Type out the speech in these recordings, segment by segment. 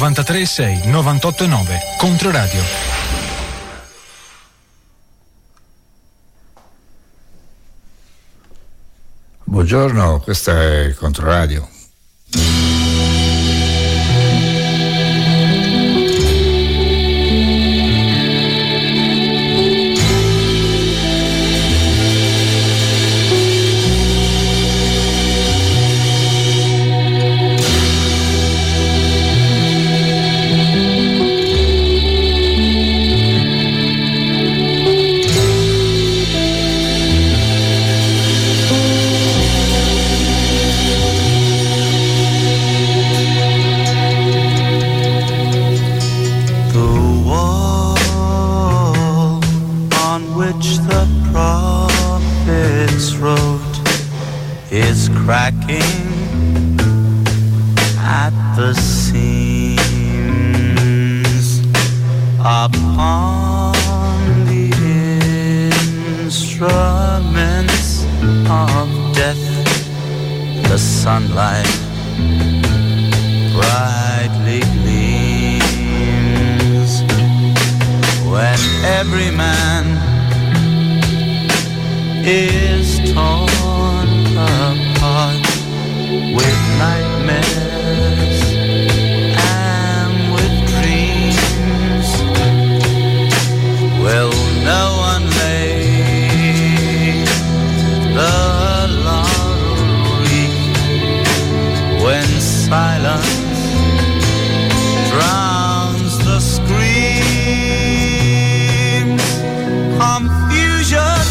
93 98 9. Controradio. Buongiorno, questa è Controradio. Cracking at the seams upon the instruments of death. The sunlight brightly gleams when every man is torn apart with nightmares and with dreams. Will no one lay the laurel wreath when silence drowns the screams? Confusion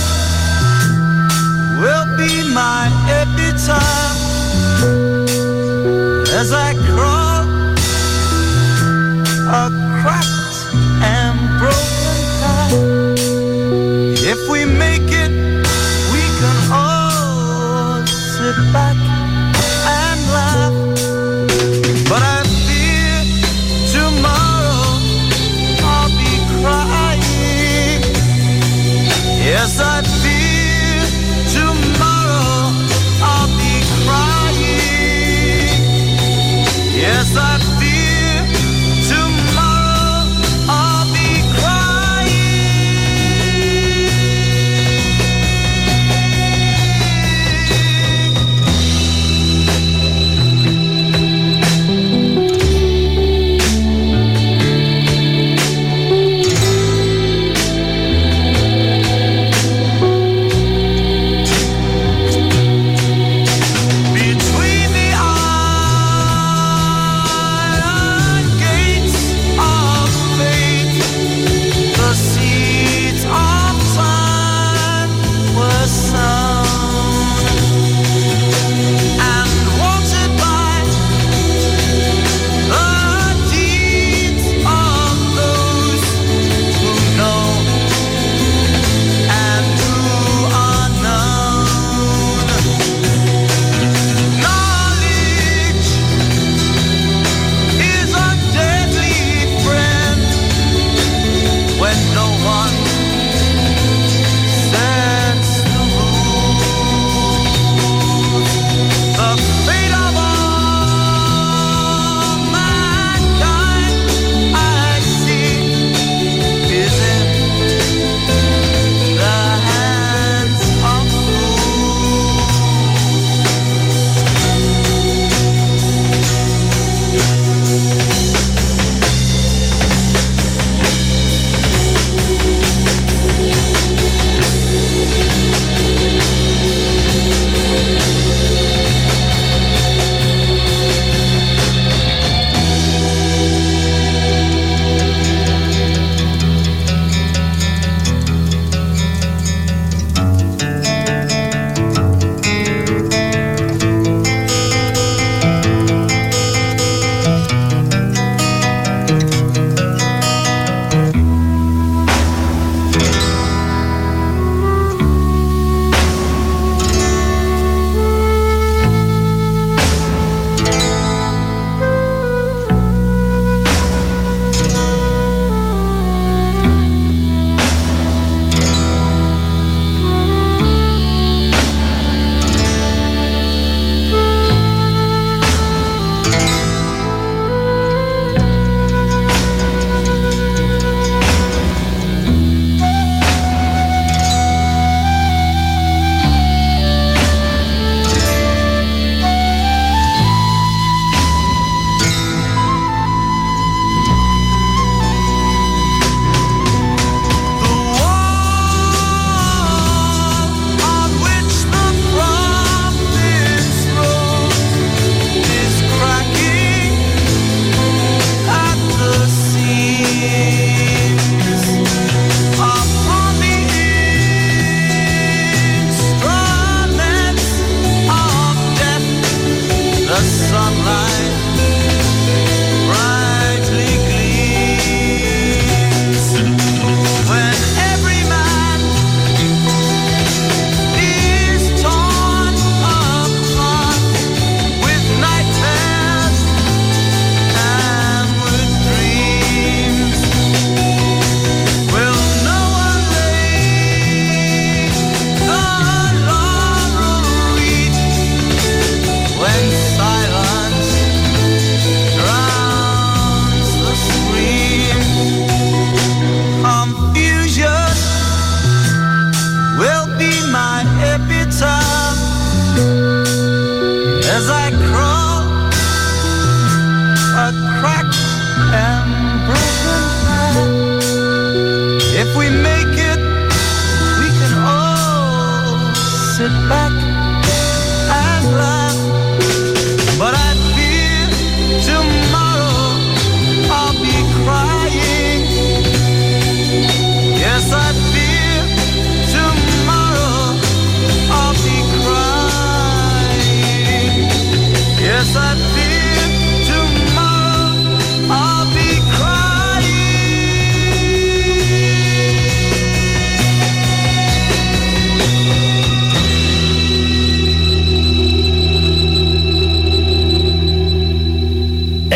will be my epitaph as I crawl a cracked and broken path. If we make it, we can all sit back and laugh. But I fear tomorrow I'll be crying. Yes, I fear tomorrow I'll be crying. Yes, I fear tomorrow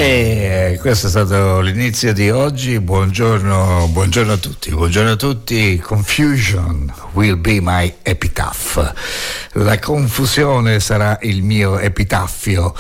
E questo è stato l'inizio di oggi. Buongiorno a tutti. Confusion will be my epitaph. La confusione sarà il mio epitaffio.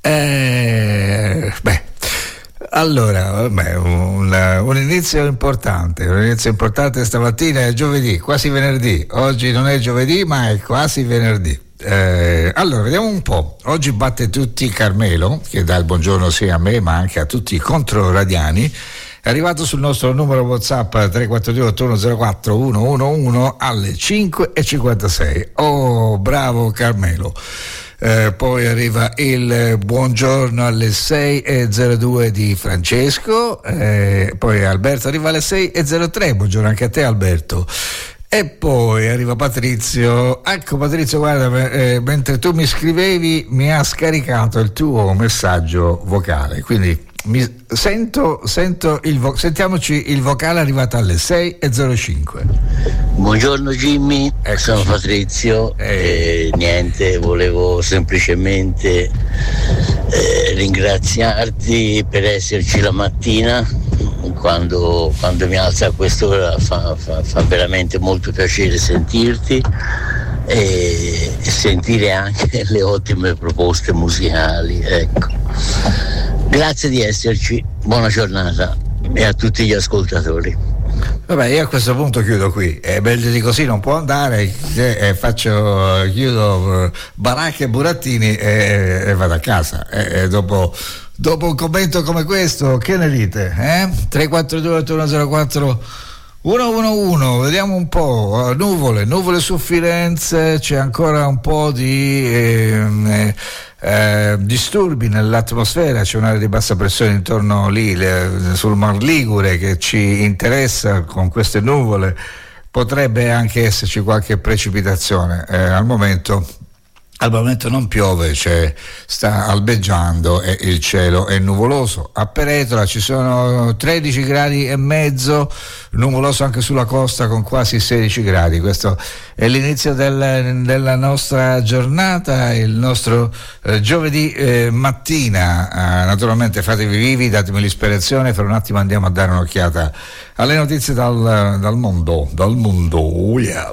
Allora, un inizio importante stamattina. È giovedì, quasi venerdì. Oggi non è giovedì, ma è quasi venerdì. Allora, vediamo un po'. Oggi batte tutti Carmelo, che dà il buongiorno sia a me ma anche a tutti i controradiani. È arrivato sul nostro numero WhatsApp 342 8104 111 alle 5:56. Oh, bravo Carmelo. Poi arriva il buongiorno alle 6:02 di Francesco, poi Alberto arriva alle 6:03. Buongiorno anche a te, Alberto. E poi arriva Patrizio. Ecco Patrizio, guarda, mentre tu mi scrivevi mi ha scaricato il tuo messaggio vocale, quindi sentiamoci il vocale arrivato alle 6:05. Buongiorno Jimmy, eccoci. Sono Patrizio e niente, volevo semplicemente ringraziarti per esserci la mattina. Quando mi alza a quest'ora fa veramente molto piacere sentirti e sentire anche le ottime proposte musicali, ecco. Grazie di esserci, buona giornata e a tutti gli ascoltatori. Vabbè, io a questo punto chiudo qui, meglio di così non può andare, chiudo baracche e burattini e vado a casa. Dopo un commento come questo, che ne dite? 342 8104 111, vediamo un po'. Nuvole su Firenze, c'è ancora un po' di disturbi nell'atmosfera, c'è un'area di bassa pressione intorno lì sul Mar Ligure che ci interessa. Con queste nuvole potrebbe anche esserci qualche precipitazione. Al momento non piove, sta albeggiando e il cielo è nuvoloso. A Peretola ci sono 13 gradi e mezzo, nuvoloso anche sulla costa con quasi 16 gradi. Questo è l'inizio della nostra giornata, il nostro giovedì mattina. Naturalmente fatevi vivi, datemi l'ispirazione. Fra un attimo andiamo a dare un'occhiata alle notizie dal mondo. Oh yeah.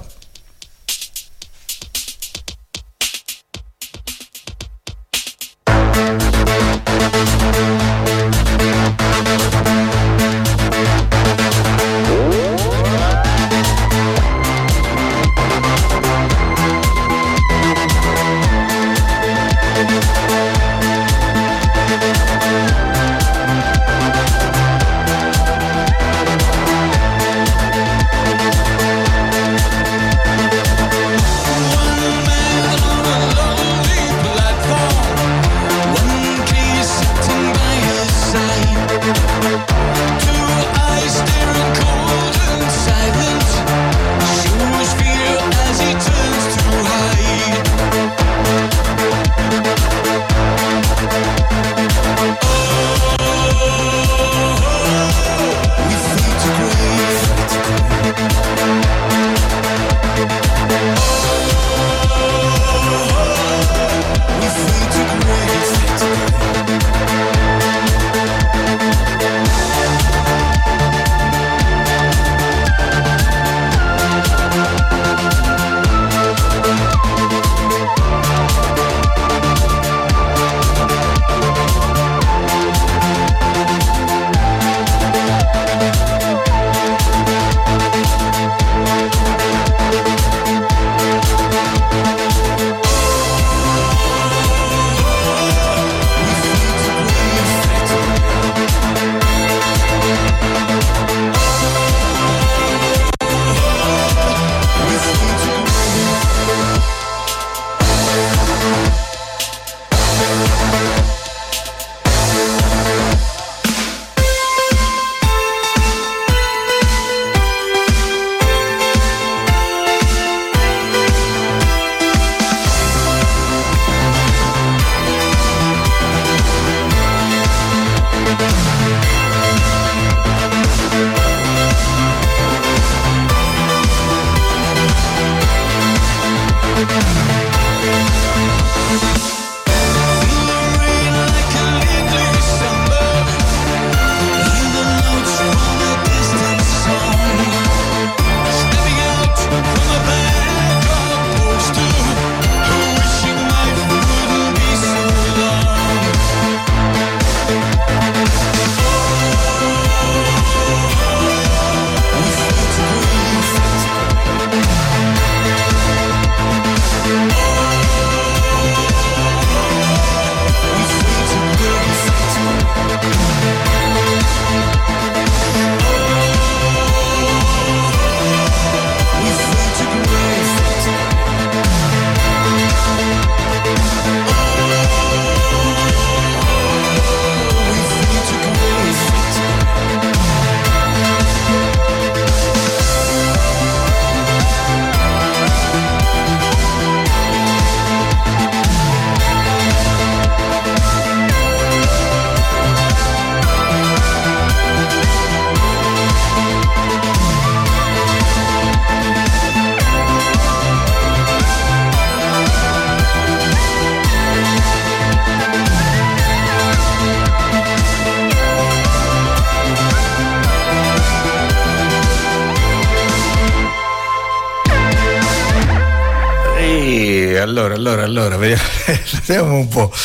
allora, vediamo un po'.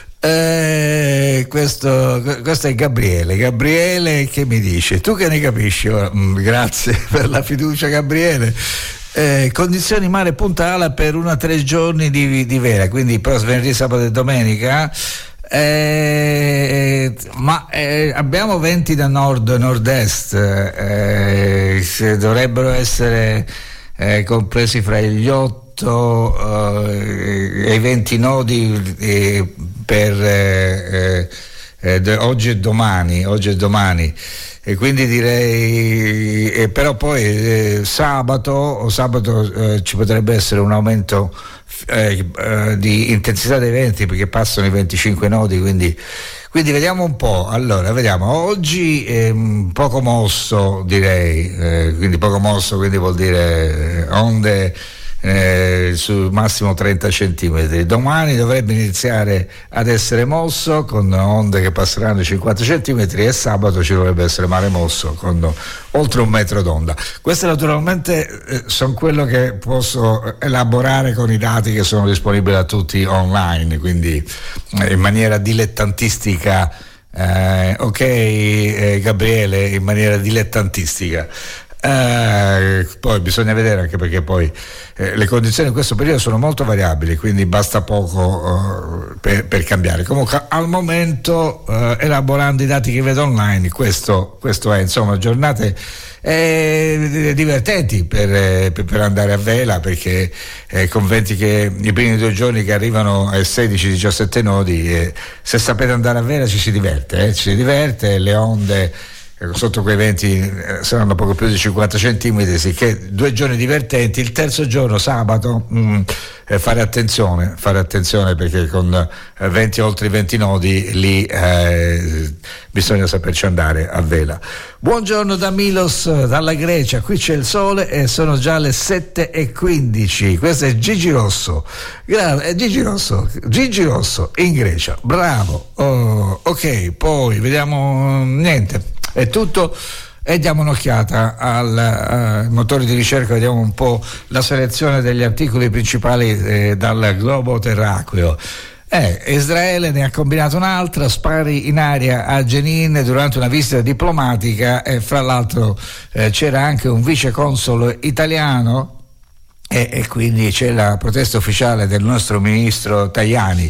Questo è Gabriele che mi dice: tu che ne capisci? Grazie per la fiducia, Gabriele. Condizioni mare Punta Ala per 1 a 3 giorni di vela, quindi però venerdì, sabato e domenica. Ma abbiamo venti da nord-est, dovrebbero essere compresi fra gli 8 e i 20 nodi per oggi e domani, e quindi direi però poi sabato ci potrebbe essere un aumento di intensità dei venti, perché passano i 25 nodi, quindi vediamo un po'. Allora, vediamo, oggi poco mosso, direi, quindi poco mosso, quindi vuol dire onde su massimo 30 centimetri. Domani dovrebbe iniziare ad essere mosso con onde che passeranno i 50 centimetri, e sabato ci dovrebbe essere mare mosso con oltre 1 metro d'onda. Questo naturalmente sono quello che posso elaborare con i dati che sono disponibili a tutti online, quindi in maniera dilettantistica. Gabriele, in maniera dilettantistica. Poi bisogna vedere, anche perché poi le condizioni in questo periodo sono molto variabili, quindi basta poco per cambiare. Comunque al momento, elaborando i dati che vedo online, questo è, insomma, giornate divertenti per andare a vela, perché con venti che i primi 2 giorni che arrivano ai 16-17 nodi, se sapete andare a vela ci si diverte, le onde sotto quei venti saranno poco più di 50 centimetri, sicché 2 giorni divertenti. Il terzo giorno, sabato, fare attenzione, perché con venti oltre i 20 nodi lì bisogna saperci andare a vela. Buongiorno da Milos, dalla Grecia, qui c'è il sole e sono già le 7:15. Questo è Gigi Rosso, Gigi Rosso in Grecia, bravo. Ok, poi vediamo, niente, è tutto, e diamo un'occhiata al motore di ricerca, vediamo un po' la selezione degli articoli principali dal globo terracqueo. Israele ne ha combinato un'altra, spari in aria a Jenin durante una visita diplomatica, e fra l'altro c'era anche un vice console italiano, e quindi c'è la protesta ufficiale del nostro ministro Tajani.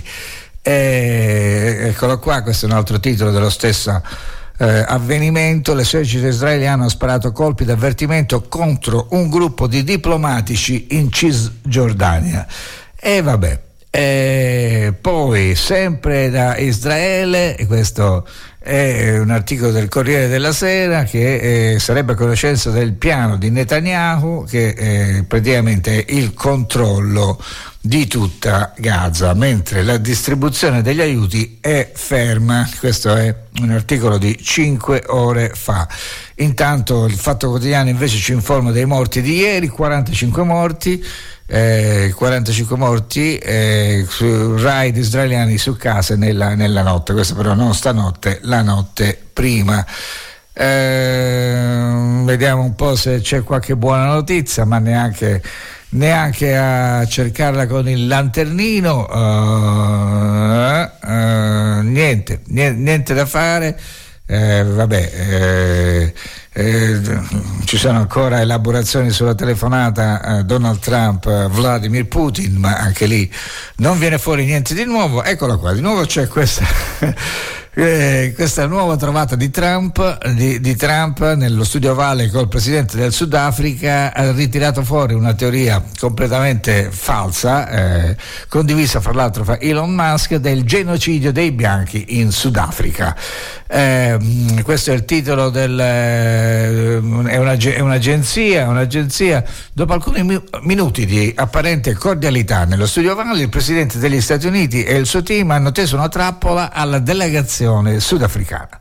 Eccolo qua, questo è un altro titolo dello stesso avvenimento. L'esercito israeliano ha sparato colpi d'avvertimento contro un gruppo di diplomatici in Cisgiordania. E vabbè, poi sempre da Israele, questo è un articolo del Corriere della Sera, che sarebbe a conoscenza del piano di Netanyahu, che praticamente è il controllo di tutta Gaza, mentre la distribuzione degli aiuti è ferma. Questo è un articolo di 5 ore fa. Intanto il Fatto Quotidiano invece ci informa dei morti di ieri, 45 morti su raid israeliani su case nella notte. Questo però non stanotte, la notte prima. Vediamo un po' se c'è qualche buona notizia, ma neanche a cercarla con il lanternino. Niente da fare. Ci sono ancora elaborazioni sulla telefonata Donald Trump Vladimir Putin, ma anche lì non viene fuori niente di nuovo. Eccola qua, di nuovo c'è questa nuova trovata di Trump nello studio Ovale col presidente del Sudafrica. Ha ritirato fuori una teoria completamente falsa, condivisa fra l'altro fra Elon Musk, del genocidio dei bianchi in Sudafrica. Questo è il titolo è un'agenzia. Dopo alcuni minuti di apparente cordialità nello studio Ovale, il presidente degli Stati Uniti e il suo team hanno teso una trappola alla delegazione sudafricana.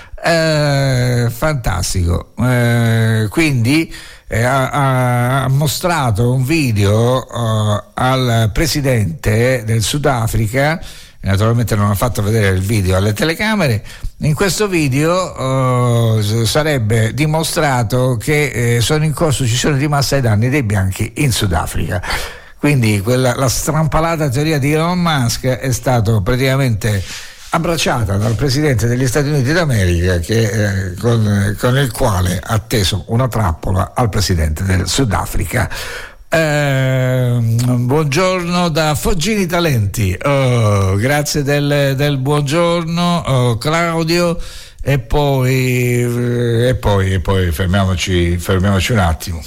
Fantastico. Quindi ha mostrato un video al presidente del Sudafrica. Naturalmente non ha fatto vedere il video alle telecamere. In questo video sarebbe dimostrato che sono in corso uccisioni di massa ai danni dei bianchi in Sudafrica. Quindi la strampalata teoria di Elon Musk è stato praticamente abbracciata dal presidente degli Stati Uniti d'America con il quale ha teso una trappola al presidente del Sudafrica. Buongiorno da Foggini Talenti, grazie del buongiorno Claudio, e poi fermiamoci un attimo.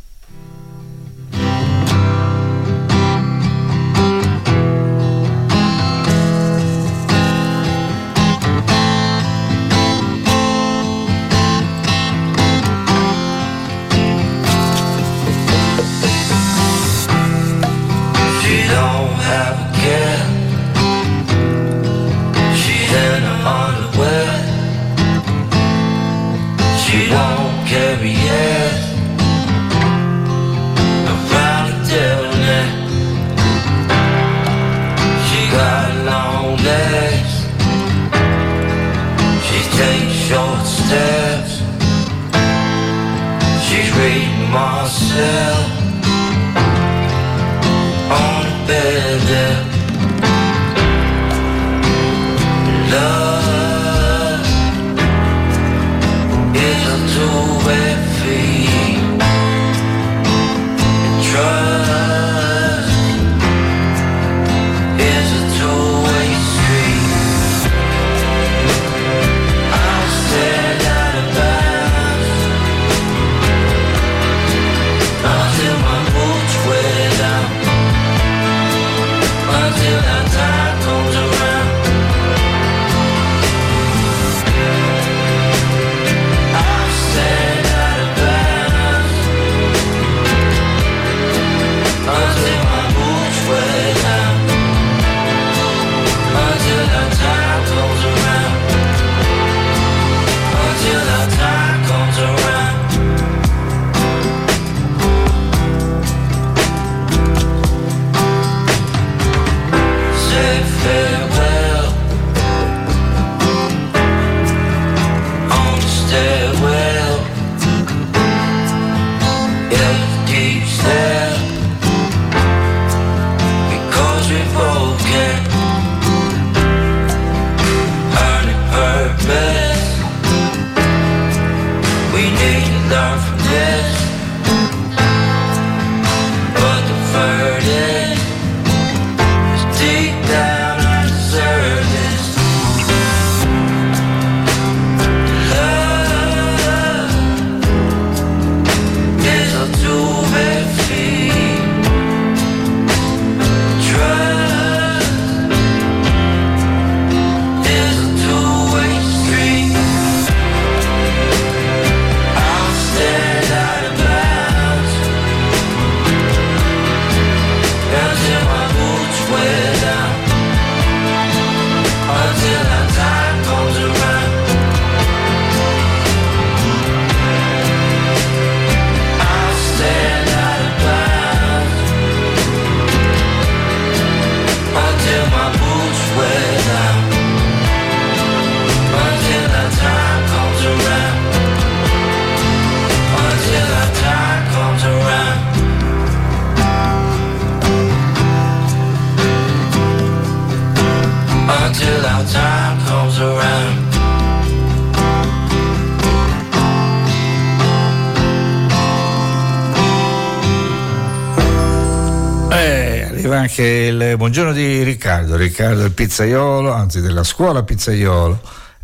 Anche il buongiorno di Riccardo il pizzaiolo, anzi della scuola pizzaiolo,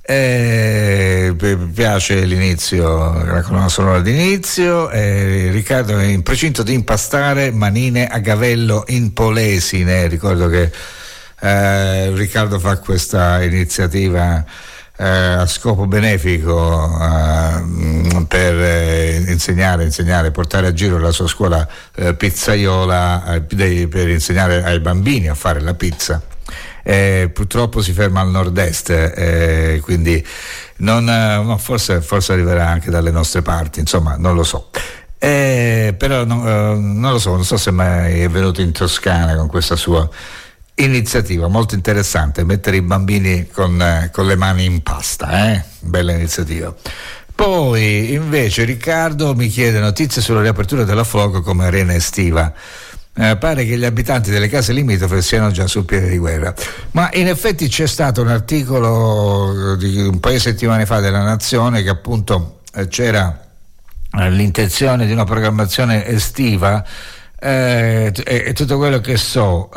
piace l'inizio, la colonna sonora d'inizio. Riccardo è in procinto di impastare manine a gavello in Polesine. Ricordo che Riccardo fa questa iniziativa a scopo benefico per insegnare, portare a giro la sua scuola pizzaiola per insegnare ai bambini a fare la pizza. Purtroppo si ferma al nord-est, quindi forse arriverà anche dalle nostre parti, insomma non lo so. Però non lo so, non so se mai è venuto in Toscana con questa sua iniziativa molto interessante, mettere i bambini con le mani in pasta, bella iniziativa. Poi invece Riccardo mi chiede notizie sulla riapertura della Floco come arena estiva. pare che gli abitanti delle case limitrofe siano già sul piede di guerra. Ma in effetti c'è stato un articolo di un paio di settimane fa della Nazione che appunto c'era l'intenzione di una programmazione estiva, e tutto quello che so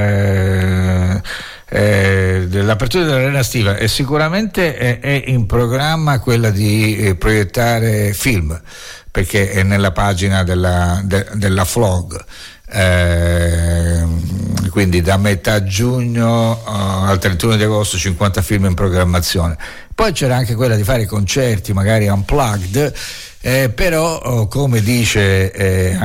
dell'apertura dell'arena estiva, e sicuramente è in programma quella di proiettare film, perché è nella pagina della FLOG, quindi da metà giugno al 31 di agosto 50 film in programmazione. Poi c'era anche quella di fare concerti magari unplugged, però come dice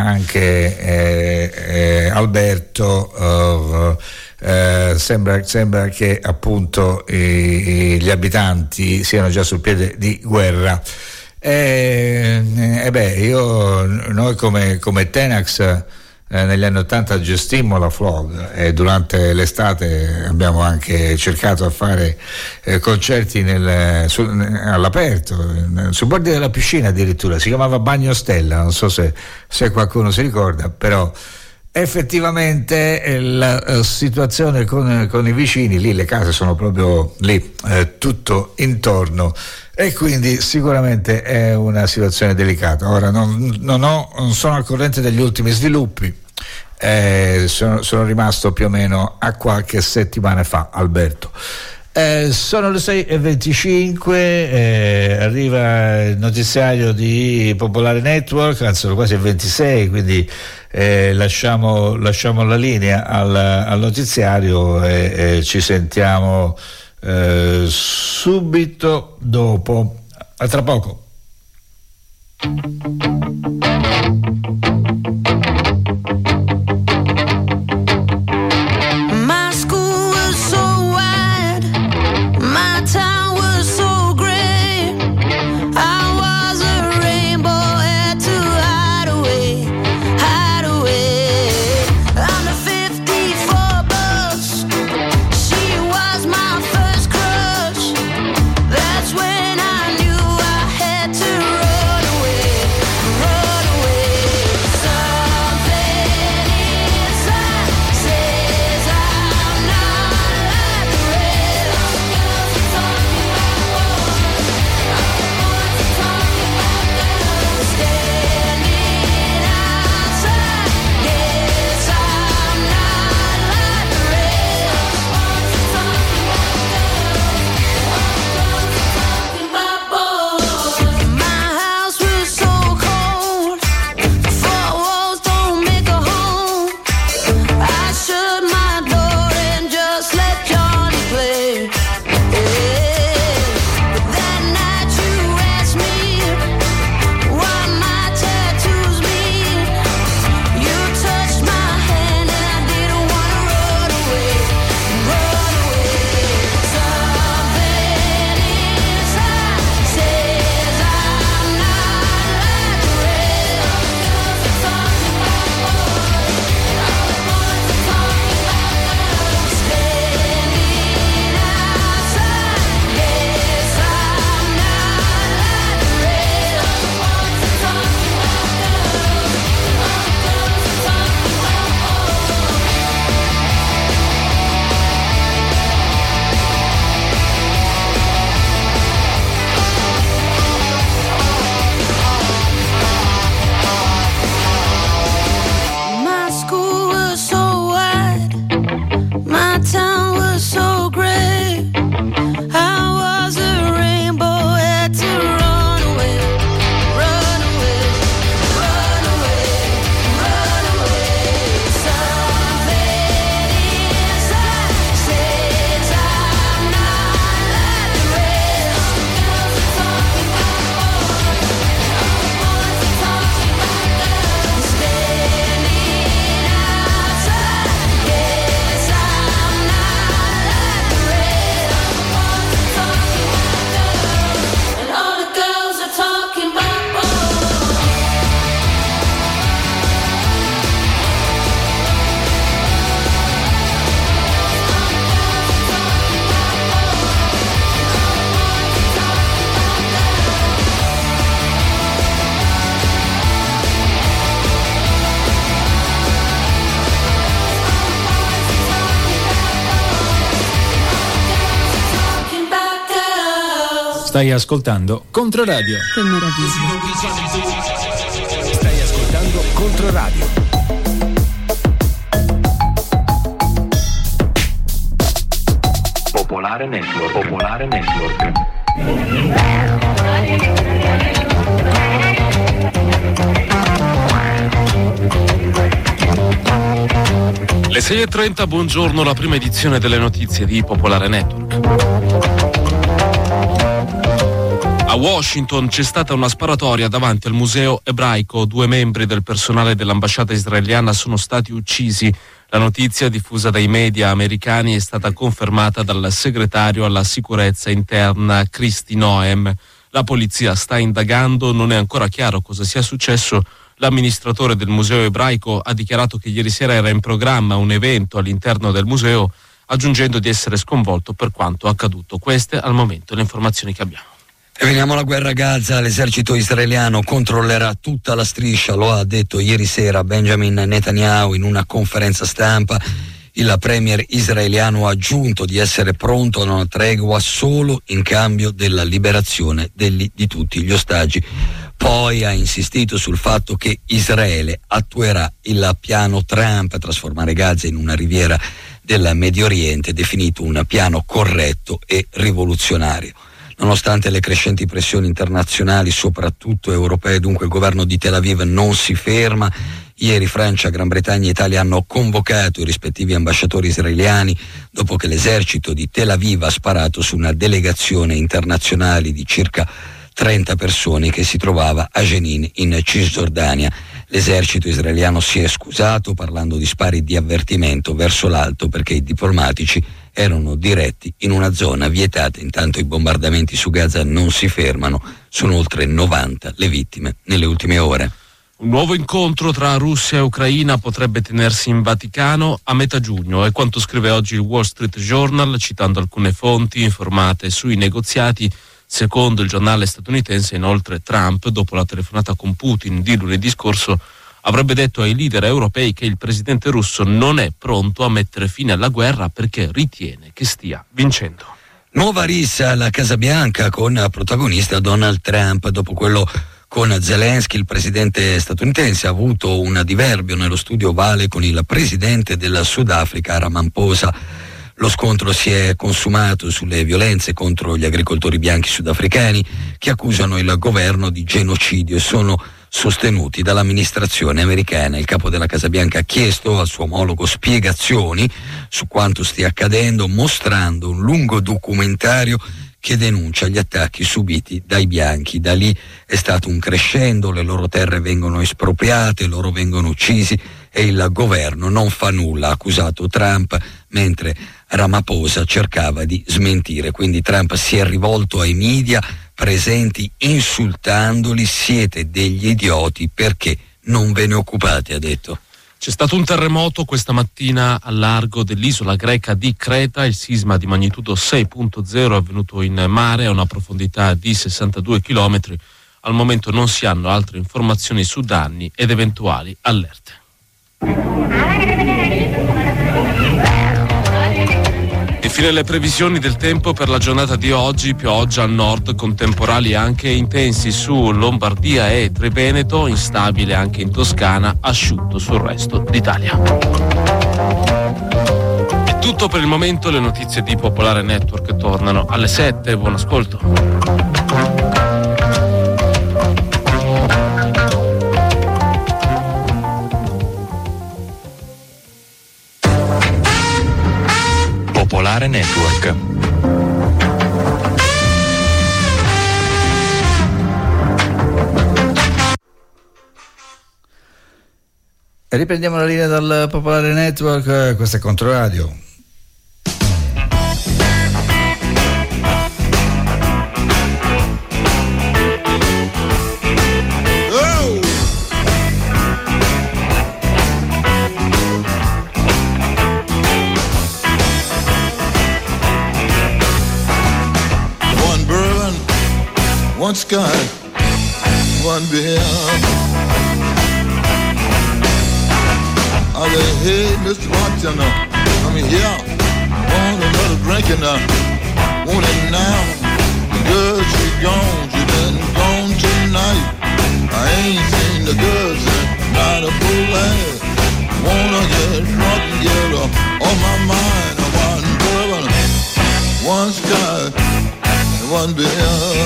anche Alberto, sembra che appunto gli abitanti siano già sul piede di guerra. Noi come Tenax negli anni 80 gestimmo la FLOG e durante l'estate abbiamo anche cercato di fare concerti all'aperto, sui bordi della piscina addirittura. Si chiamava Bagno Stella, non so se qualcuno si ricorda, però effettivamente la situazione con i vicini, lì le case sono proprio lì, tutto intorno, e quindi sicuramente è una situazione delicata. Ora non sono al corrente degli ultimi sviluppi, sono rimasto più o meno a qualche settimana fa, Alberto. Sono le 6:25, arriva il notiziario di Popolare Network, anzi sono quasi 26, quindi lasciamo la linea al notiziario e ci sentiamo subito dopo. A tra poco. That's when I knew I had to run away. Stai ascoltando Controradio. Che meraviglia. Stai ascoltando Controradio. Popolare Network. Popolare Network. Le 6:30, buongiorno, la prima edizione delle notizie di Popolare Network. A Washington c'è stata una sparatoria davanti al museo ebraico. 2 membri del personale dell'ambasciata israeliana sono stati uccisi. La notizia, diffusa dai media americani, è stata confermata dal segretario alla sicurezza interna Kristi Noem. La polizia sta indagando, non è ancora chiaro cosa sia successo. L'amministratore del museo ebraico ha dichiarato che ieri sera era in programma un evento all'interno del museo, aggiungendo di essere sconvolto per quanto accaduto. Queste al momento le informazioni che abbiamo. E veniamo alla guerra a Gaza. L'esercito israeliano controllerà tutta la striscia, lo ha detto ieri sera Benjamin Netanyahu in una conferenza stampa. Il premier israeliano ha aggiunto di essere pronto a una tregua solo in cambio della liberazione di tutti gli ostaggi. Poi ha insistito sul fatto che Israele attuerà il piano Trump, trasformare Gaza in una riviera del Medio Oriente, definito un piano corretto e rivoluzionario. Nonostante le crescenti pressioni internazionali, soprattutto europee, dunque il governo di Tel Aviv non si ferma. Ieri Francia, Gran Bretagna e Italia hanno convocato i rispettivi ambasciatori israeliani dopo che l'esercito di Tel Aviv ha sparato su una delegazione internazionale di circa 30 persone che si trovava a Jenin in Cisgiordania. L'esercito israeliano si è scusato parlando di spari di avvertimento verso l'alto perché i diplomatici erano diretti in una zona vietata. Intanto i bombardamenti su Gaza non si fermano, sono oltre 90 le vittime nelle ultime ore. Un nuovo incontro tra Russia e Ucraina potrebbe tenersi in Vaticano a metà giugno, è quanto scrive oggi il Wall Street Journal, citando alcune fonti informate sui negoziati. Secondo il giornale statunitense, inoltre, Trump, dopo la telefonata con Putin di lunedì scorso, avrebbe detto ai leader europei che il presidente russo non è pronto a mettere fine alla guerra perché ritiene che stia vincendo. Nuova rissa alla Casa Bianca con protagonista Donald Trump. Dopo quello con Zelensky, il presidente statunitense ha avuto un diverbio nello studio ovale con il presidente del Sudafrica, Ramaphosa. Lo scontro si è consumato sulle violenze contro gli agricoltori bianchi sudafricani che accusano il governo di genocidio e sono sostenuti dall'amministrazione americana. Il capo della Casa Bianca ha chiesto al suo omologo spiegazioni su quanto stia accadendo, mostrando un lungo documentario che denuncia gli attacchi subiti dai bianchi. Da lì è stato un crescendo, le loro terre vengono espropriate, loro vengono uccisi e il governo non fa nulla, ha accusato Trump, mentre Ramaphosa cercava di smentire. Quindi Trump si è rivolto ai media presenti insultandoli: siete degli idioti perché non ve ne occupate, ha detto. C'è stato un terremoto questa mattina al largo dell'isola greca di Creta, il sisma di magnitudo 6.0 è avvenuto in mare a una profondità di 62 chilometri. Al momento non si hanno altre informazioni su danni ed eventuali allerte. Infine le previsioni del tempo per la giornata di oggi: pioggia al nord con temporali anche intensi su Lombardia e Triveneto, instabile anche in Toscana, asciutto sul resto d'Italia. È tutto per il momento, le notizie di Popolare Network tornano alle 7, buon ascolto. Popolare Network. E riprendiamo la linea dal Popolare Network, questo è Controradio. One sky, one beer. I said, hey, Mr. Bartender, I'm here. Want another drink and want it now. Good, she gone, she been gone tonight. I ain't seen the goods and not a full ass. Wanna get drunk and get on my mind. One bourbon, one scotch, and one beer.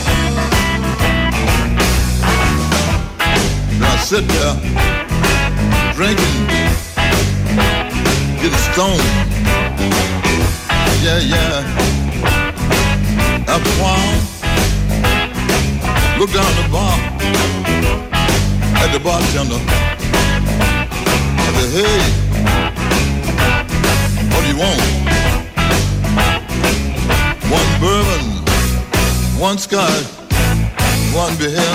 I sit there drinking, getting stoned. Yeah, yeah. After a while, look down the bar at the bartender. I said, hey, what do you want? One bourbon, one scotch, one beer.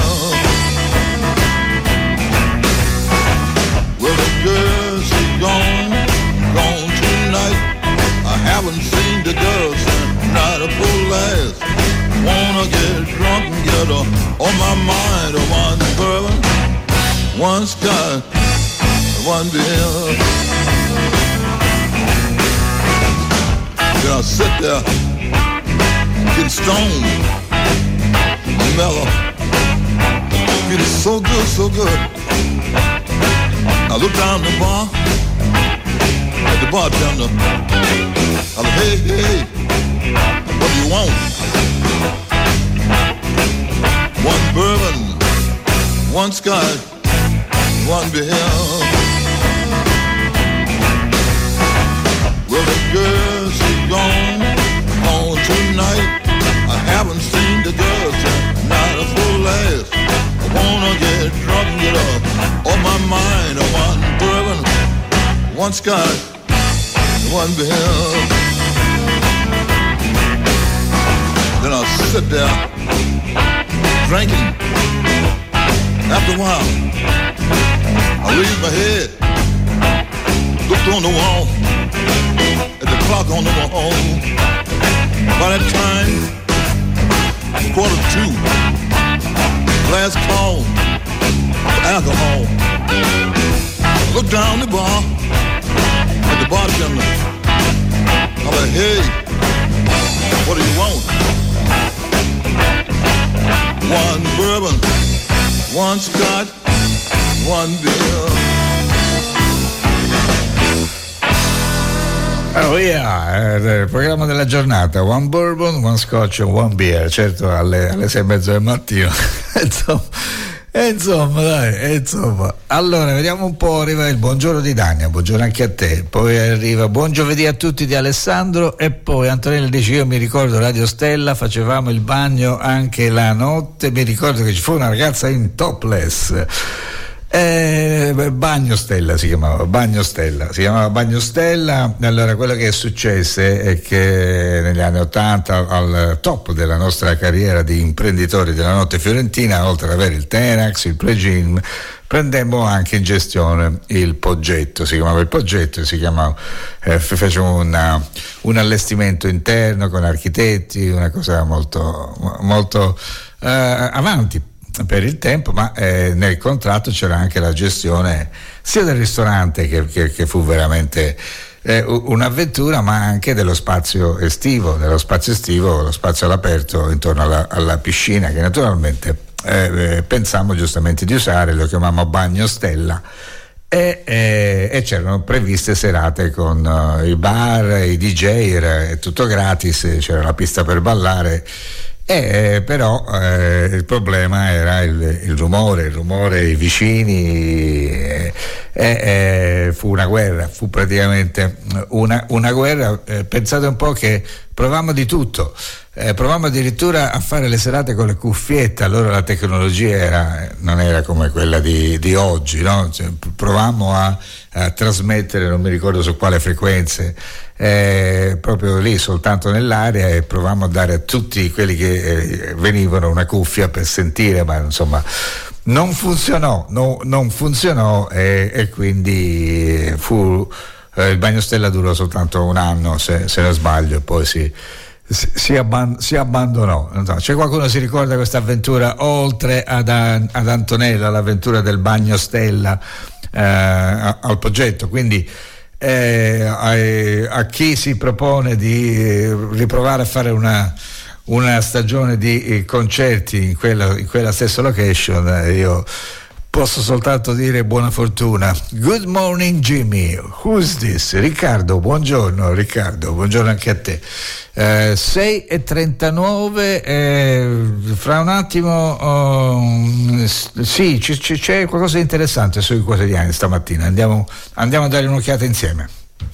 Well, the girl, she gone tonight. I haven't seen the girls, not a full ass. Wanna get drunk and get her on my mind. One bourbon, one scotch, one beer. Then I sit there, get stoned, mellow, feeling so good, so good. I look down the bar at the bartender. I said, hey, hey, what do you want? One bourbon, one scotch, one beer. Well, the girl, she gone tonight. I haven't seen the girl, not a full ass. I wanna get drunk and get up on my mind. One bourbon, one scotch, one beer. Then I'll sit there drinking. After a while, I raised my head, looked on the wall, at the clock on the wall. By that time, 1:45, last call for alcohol. I looked down the bar at the bartender. I said, hey, what do you want? One bourbon, one scotch, one beer. Oh yeah, il programma della giornata, one bourbon, one scotch and one beer, certo alle 6:30 del mattino. Insomma, allora vediamo un po'. Arriva il buongiorno di Dania, buongiorno anche a te, poi arriva buon giovedì a tutti di Alessandro, e poi Antonella dice: io mi ricordo Radio Stella, facevamo il bagno anche la notte, mi ricordo che ci fu una ragazza in topless. Bagno Stella si chiamava Bagno Stella. Allora, quello che è successo è che negli anni 80, al top della nostra carriera di imprenditori della notte fiorentina, oltre ad avere il Tenax, il Pregin, prendemmo anche in gestione il Poggetto, si chiamava il Poggetto, facevamo un allestimento interno con architetti, una cosa molto avanti per il tempo, ma nel contratto c'era anche la gestione sia del ristorante che fu veramente un'avventura, ma anche dello spazio estivo, lo spazio all'aperto intorno alla piscina, che naturalmente pensammo giustamente di usare, lo chiamavamo Bagno Stella, e c'erano previste serate con i bar, i DJ, era tutto gratis, c'era la pista per ballare. Però il problema era il rumore, i vicini, fu una guerra, fu praticamente una guerra. Pensate un po' che provammo di tutto, provammo addirittura a fare le serate con le cuffiette. Allora la tecnologia non era come quella di oggi, no? Provammo a trasmettere, non mi ricordo su quale frequenze, proprio lì soltanto nell'aria, e provavamo a dare a tutti quelli che venivano una cuffia per sentire, ma insomma non funzionò, e quindi fu il Bagno Stella durò soltanto un anno, se non sbaglio, e poi si abbandonò. C'è qualcuno che si ricorda questa avventura, oltre ad Antonella, l'avventura del Bagno Stella al Poggetto? Quindi a chi si propone di riprovare a fare una stagione di concerti in quella stessa location, io posso soltanto dire buona fortuna. Good morning Jimmy, who's this? Riccardo, buongiorno anche a te. 6:39, fra un attimo sì, c'è qualcosa di interessante sui quotidiani stamattina, andiamo a dare un'occhiata insieme.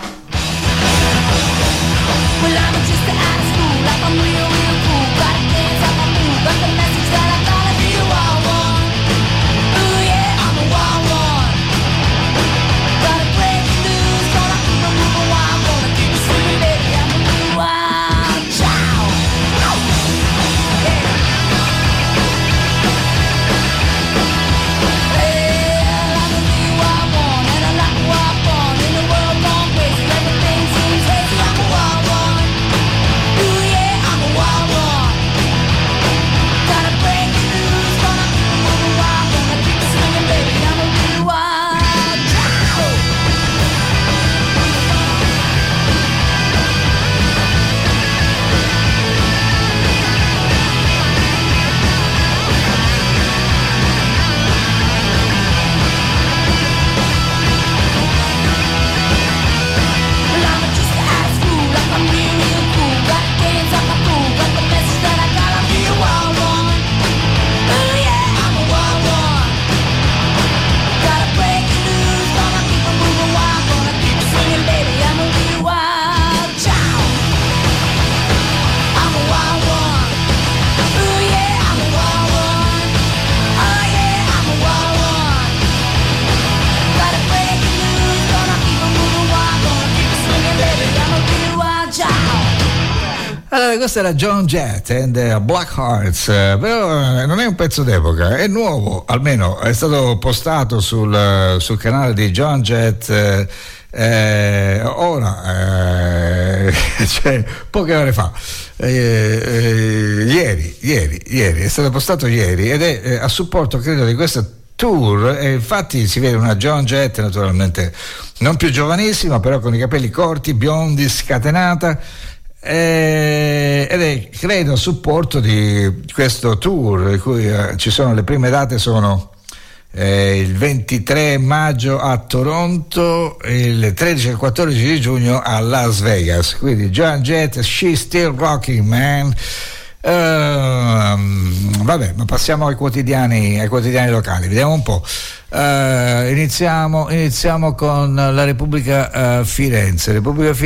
Questo era John Jett and Black Hearts, però non è un pezzo d'epoca, è nuovo, almeno è stato postato sul canale di John Jett ora, cioè poche ore fa, ieri, è stato postato ieri ed è a supporto, credo, di questa tour, e infatti si vede una John Jett naturalmente non più giovanissima, però con i capelli corti, biondi, scatenata, ed è, credo, a supporto di questo tour, in cui ci sono le prime date, sono il 23 maggio a Toronto, il 13 e il 14 di giugno a Las Vegas. Quindi John Jett, She's Still Rocking, Man. Vabbè, ma passiamo ai quotidiani locali, vediamo un po'. Iniziamo con la Repubblica Firenze.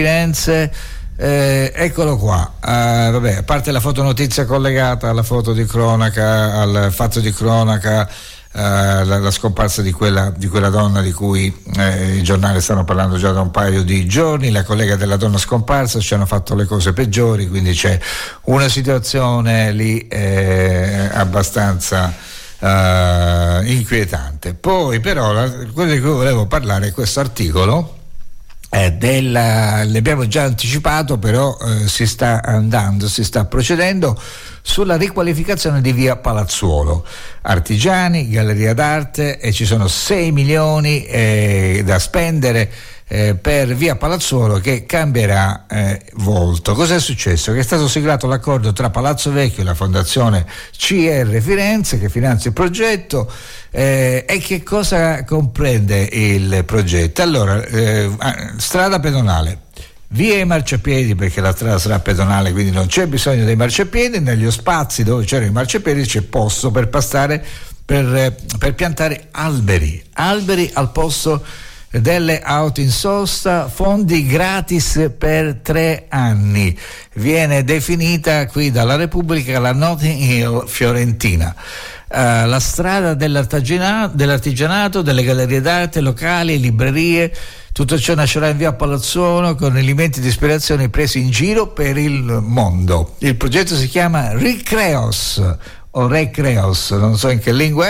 Eccolo qua, vabbè, a parte la fotonotizia collegata alla foto di cronaca, al fatto di cronaca, la scomparsa di quella donna di cui i giornali stanno parlando già da un paio di giorni, la collega della donna scomparsa, ci hanno fatto le cose peggiori, quindi c'è una situazione lì abbastanza inquietante. Poi però quello di cui volevo parlare è questo articolo. L'abbiamo già anticipato, però si sta procedendo sulla riqualificazione di via Palazzuolo, artigiani, galleria d'arte, e ci sono 6 milioni da spendere per via Palazzuolo, che cambierà volto. Cos'è successo? Che è stato siglato l'accordo tra Palazzo Vecchio e la fondazione CR Firenze, che finanzia il progetto. E che cosa comprende il progetto? Allora, strada pedonale, via i marciapiedi, perché la strada sarà pedonale, quindi non c'è bisogno dei marciapiedi. Negli spazi dove c'erano i marciapiedi c'è posto per passare, per piantare alberi al posto delle auto in sosta. Fondi gratis per 3 anni. Viene definita qui dalla Repubblica la Notting Hill fiorentina. La strada dell'artigianato, delle gallerie d'arte, locali, librerie, tutto ciò nascerà in via Palazzuolo con elementi di ispirazione presi in giro per il mondo. Il progetto si chiama Recreos o Recreos, non so in che lingua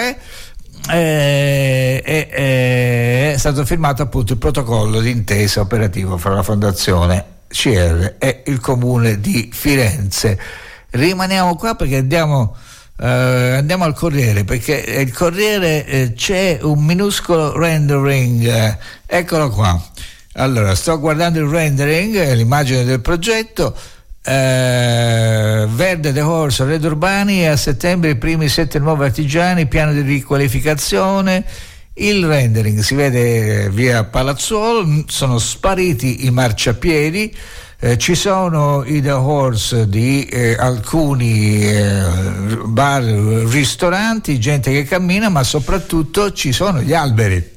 è stato firmato appunto il protocollo di intesa operativo fra la fondazione CR e il comune di Firenze. Rimaniamo qua perché andiamo al Corriere, perché il Corriere c'è un minuscolo rendering, eccolo qua. Allora, sto guardando il rendering, l'immagine del progetto. Verde The Horse, Red Urbani, e a settembre i primi 7 nuovi artigiani, piano di riqualificazione. Il rendering si vede via Palazzuolo, sono spariti i marciapiedi, ci sono i The Horse di alcuni bar, ristoranti, gente che cammina, ma soprattutto ci sono gli alberi.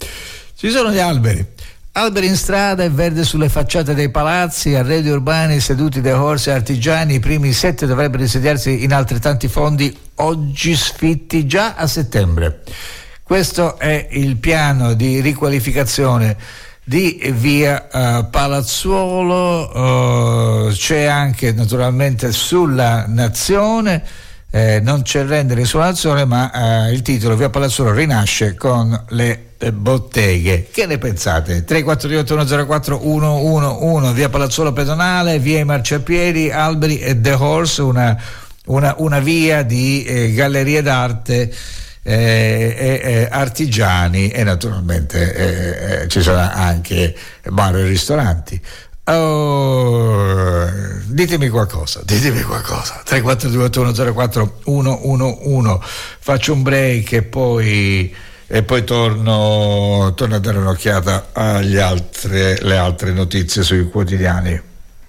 Alberi in strada e verde sulle facciate dei palazzi, arredi urbani, seduti The Horse e artigiani. I primi 7 dovrebbero insediarsi in altrettanti fondi, oggi sfitti già a settembre. Questo è il piano di riqualificazione di via Palazzuolo. C'è anche naturalmente sulla Nazione, non c'è rendere sulla Nazione, ma il titolo via Palazzuolo rinasce con le botteghe. Che ne pensate? 348 104 111, via Palazzuolo pedonale, via i marciapiedi, alberi e The Horse, una via di gallerie d'arte e artigiani, e naturalmente ci sono anche bar e ristoranti. Ditemi qualcosa 342 104 111. Faccio un break e poi torno a dare un'occhiata alle altre notizie sui quotidiani.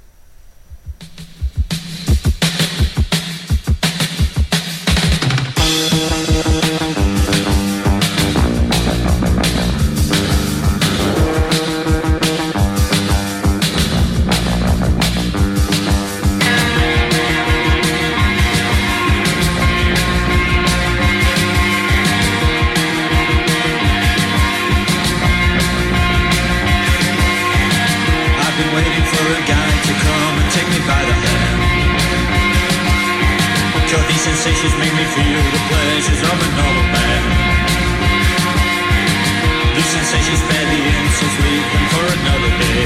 Sensations make me feel the pleasures of an old man. These sensations spare the innocence, leave them for another day.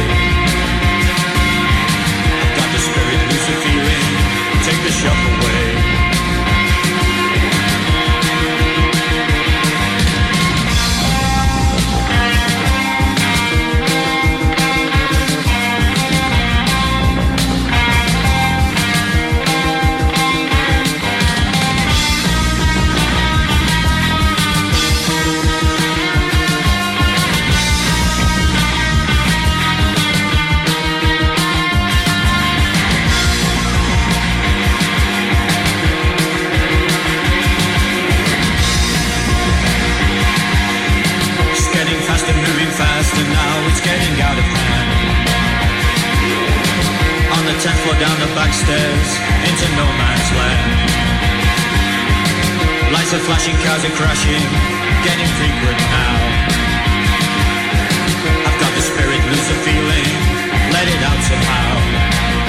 I've got the spirit, lose the feeling, take the shock away. And now it's getting out of hand. On the 10th floor, down the back stairs, into no man's land. Lights are flashing, cars are crashing, getting frequent now. I've got the spirit, lose the feeling, let it out somehow.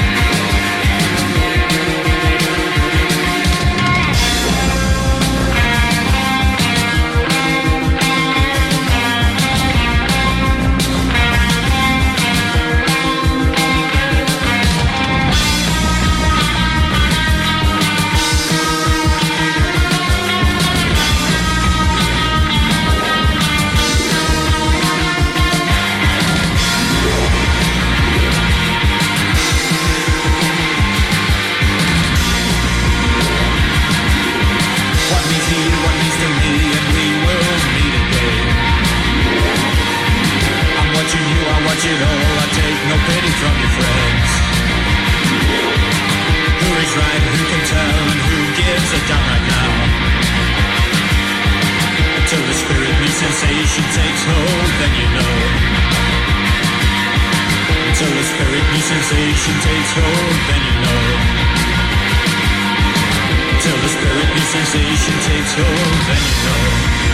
You know I take no pity from your friends. Who is right, who can tell, and who gives a damn right now? Until the spirit new sensation takes hold, then you know. Until the spirit new sensation takes hold, then you know. Until the spirit new sensation takes hold, then you know.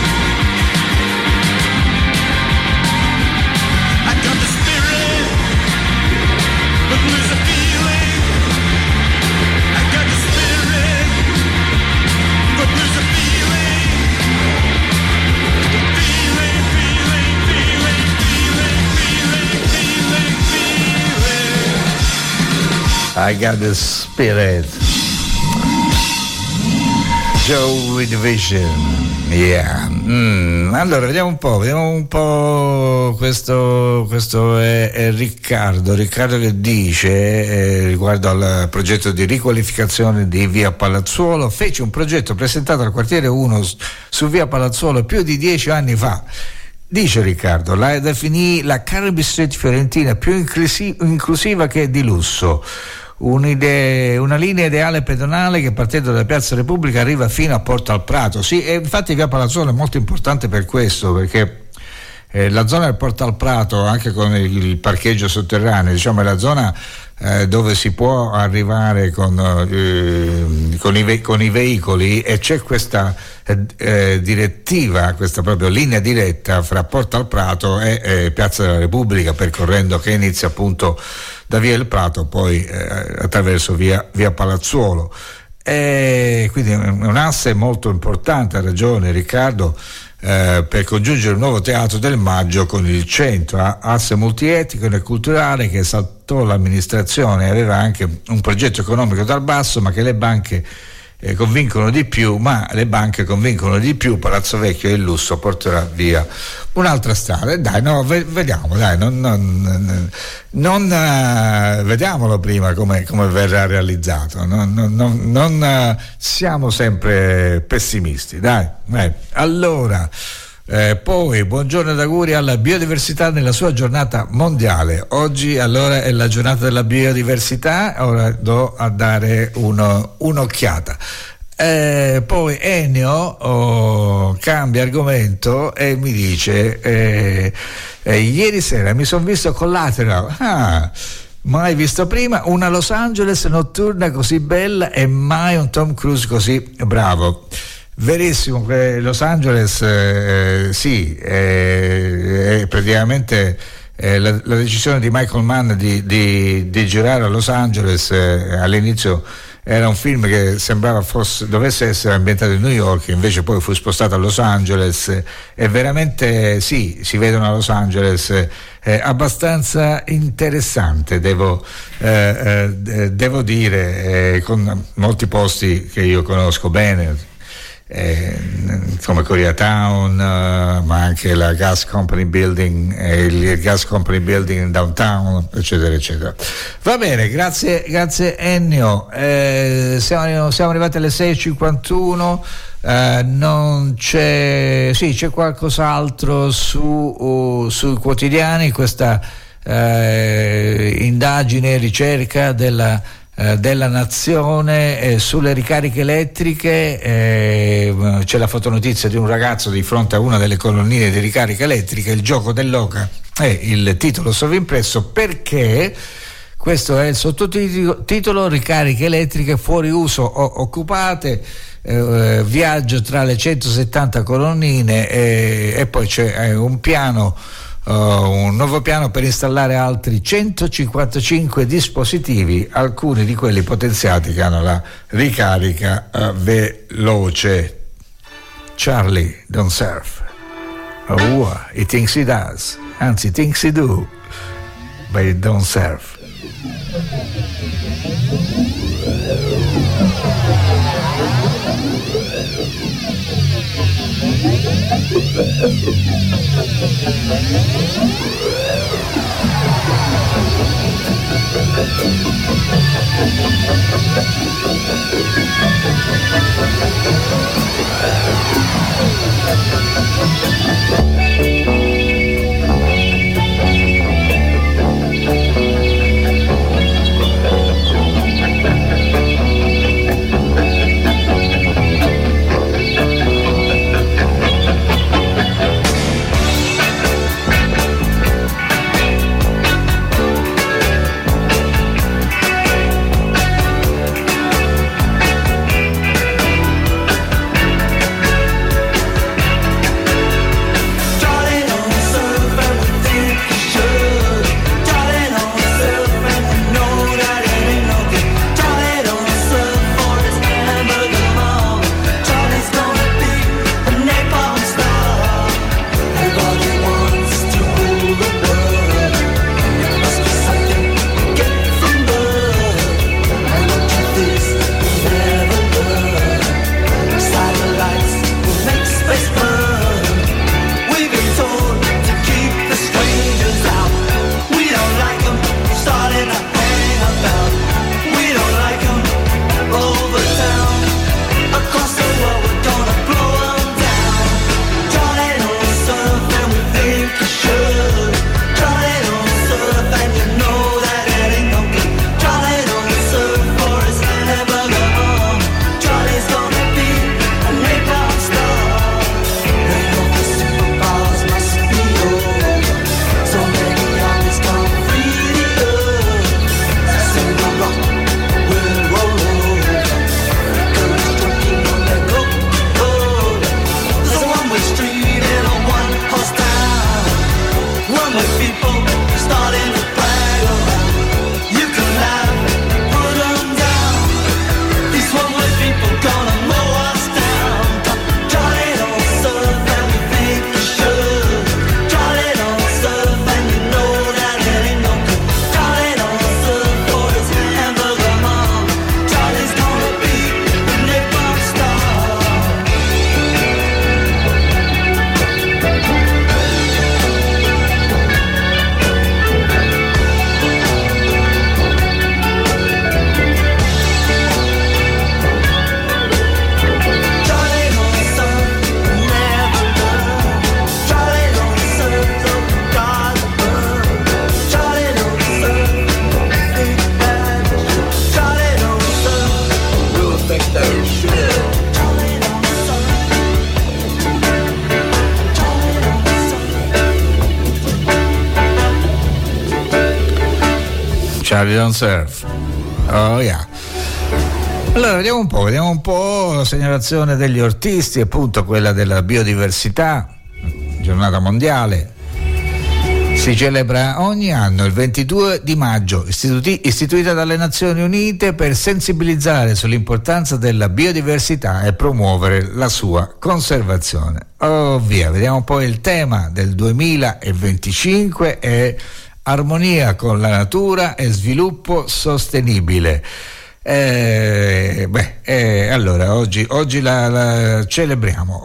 But lose the feeling. I got the spirit, but lose the feeling. Feeling, feeling, feeling, feeling, feeling, feeling. I got the spirit. Joy Division. Yeah. Allora vediamo un po'. Questo è Riccardo che dice riguardo al progetto di riqualificazione di via Palazzuolo: fece un progetto presentato al quartiere 1 su via Palazzuolo più di 10 anni fa. Dice Riccardo, la definì la Carnaby Street fiorentina più inclusiva che di lusso. Una linea ideale pedonale che partendo da Piazza Repubblica arriva fino a Porta al Prato. Sì, e infatti via Palazzuolo è molto importante per questo, perché la zona del Porta al Prato, anche con il parcheggio sotterraneo, diciamo, è la zona dove si può arrivare con i veicoli, e c'è questa direttiva, questa proprio linea diretta fra Porta al Prato e Piazza della Repubblica, percorrendo, che inizia appunto da via del Prato, poi attraverso via Palazzuolo. Quindi è un asse molto importante, ha ragione Riccardo, per congiungere il nuovo Teatro del Maggio con il centro, asse multietnico e culturale che saltò l'amministrazione, aveva anche un progetto economico dal basso, ma che le banche convincono di più, Palazzo Vecchio e il lusso porterà via un'altra strada. Vediamo, vediamolo prima come verrà realizzato, non siamo sempre pessimisti, dai. Allora, poi buongiorno ed auguri alla biodiversità nella sua giornata mondiale. Oggi allora è la giornata della biodiversità, ora do a dare un'occhiata. Poi Ennio cambia argomento e mi dice ieri sera mi sono visto Collateral, mai visto prima, una Los Angeles notturna così bella e mai un Tom Cruise così bravo. Verissimo, Los Angeles sì, è praticamente la decisione di Michael Mann di girare a Los Angeles. All'inizio era un film che sembrava dovesse essere ambientato in New York, invece poi fu spostato a Los Angeles, e veramente sì, si vedono a Los Angeles, abbastanza interessante, devo dire, con molti posti che io conosco bene, come Koreatown, ma anche la Gas Company Building, il Gas Company Building in downtown, eccetera eccetera. Va bene, grazie Ennio. Siamo arrivati alle 6:51. Non c'è qualcos'altro sui quotidiani, questa indagine, ricerca della Nazione sulle ricariche elettriche. C'è la fotonotizia di un ragazzo di fronte a una delle colonnine di ricarica elettrica, il gioco dell'oca è il titolo sovrimpresso, perché questo è il sottotitolo: ricariche elettriche fuori uso o occupate, viaggio tra le 170 colonnine, e poi c'è un nuovo piano per installare altri 155 dispositivi, alcuni di quelli potenziati che hanno la ricarica veloce. Charlie don't surf. He thinks he does, anzi he thinks he do, but he don't surf. Charlie Don't Surf. Oh yeah. Allora vediamo un po' la segnalazione degli ortisti, appunto quella della biodiversità, giornata mondiale. Si celebra ogni anno il 22 di maggio, istituita dalle Nazioni Unite per sensibilizzare sull'importanza della biodiversità e promuovere la sua conservazione. Oh via, vediamo un po' il tema del 2025 è armonia con la natura e sviluppo sostenibile. Allora oggi la celebriamo.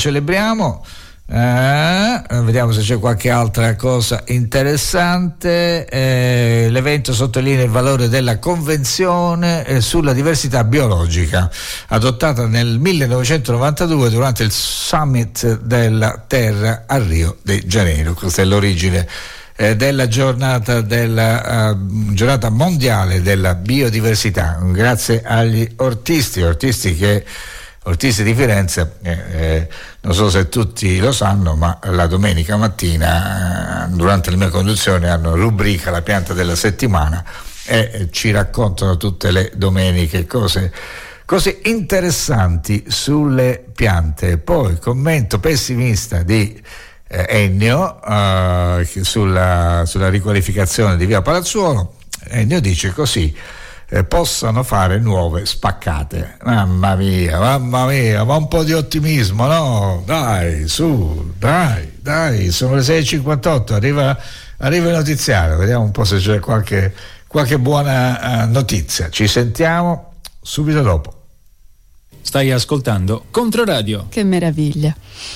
Vediamo se c'è qualche altra cosa interessante. L'evento sottolinea il valore della Convenzione sulla diversità biologica, adottata nel 1992 durante il Summit della Terra a Rio de Janeiro. Questa è l'origine della giornata mondiale della biodiversità, grazie agli ortisti di Firenze. Non so se tutti lo sanno, ma la domenica mattina durante la mia conduzione hanno rubrica La pianta della settimana e ci raccontano tutte le domeniche cose interessanti sulle piante. Poi commento pessimista di Ennio sulla riqualificazione di via Palazzuolo. Ennio dice così: possano fare nuove spaccate. Mamma mia, ma un po' di ottimismo, no? Dai, sono le 6:58, arriva il notiziario, vediamo un po' se c'è qualche buona notizia. Ci sentiamo subito dopo. Stai ascoltando Controradio. Che meraviglia.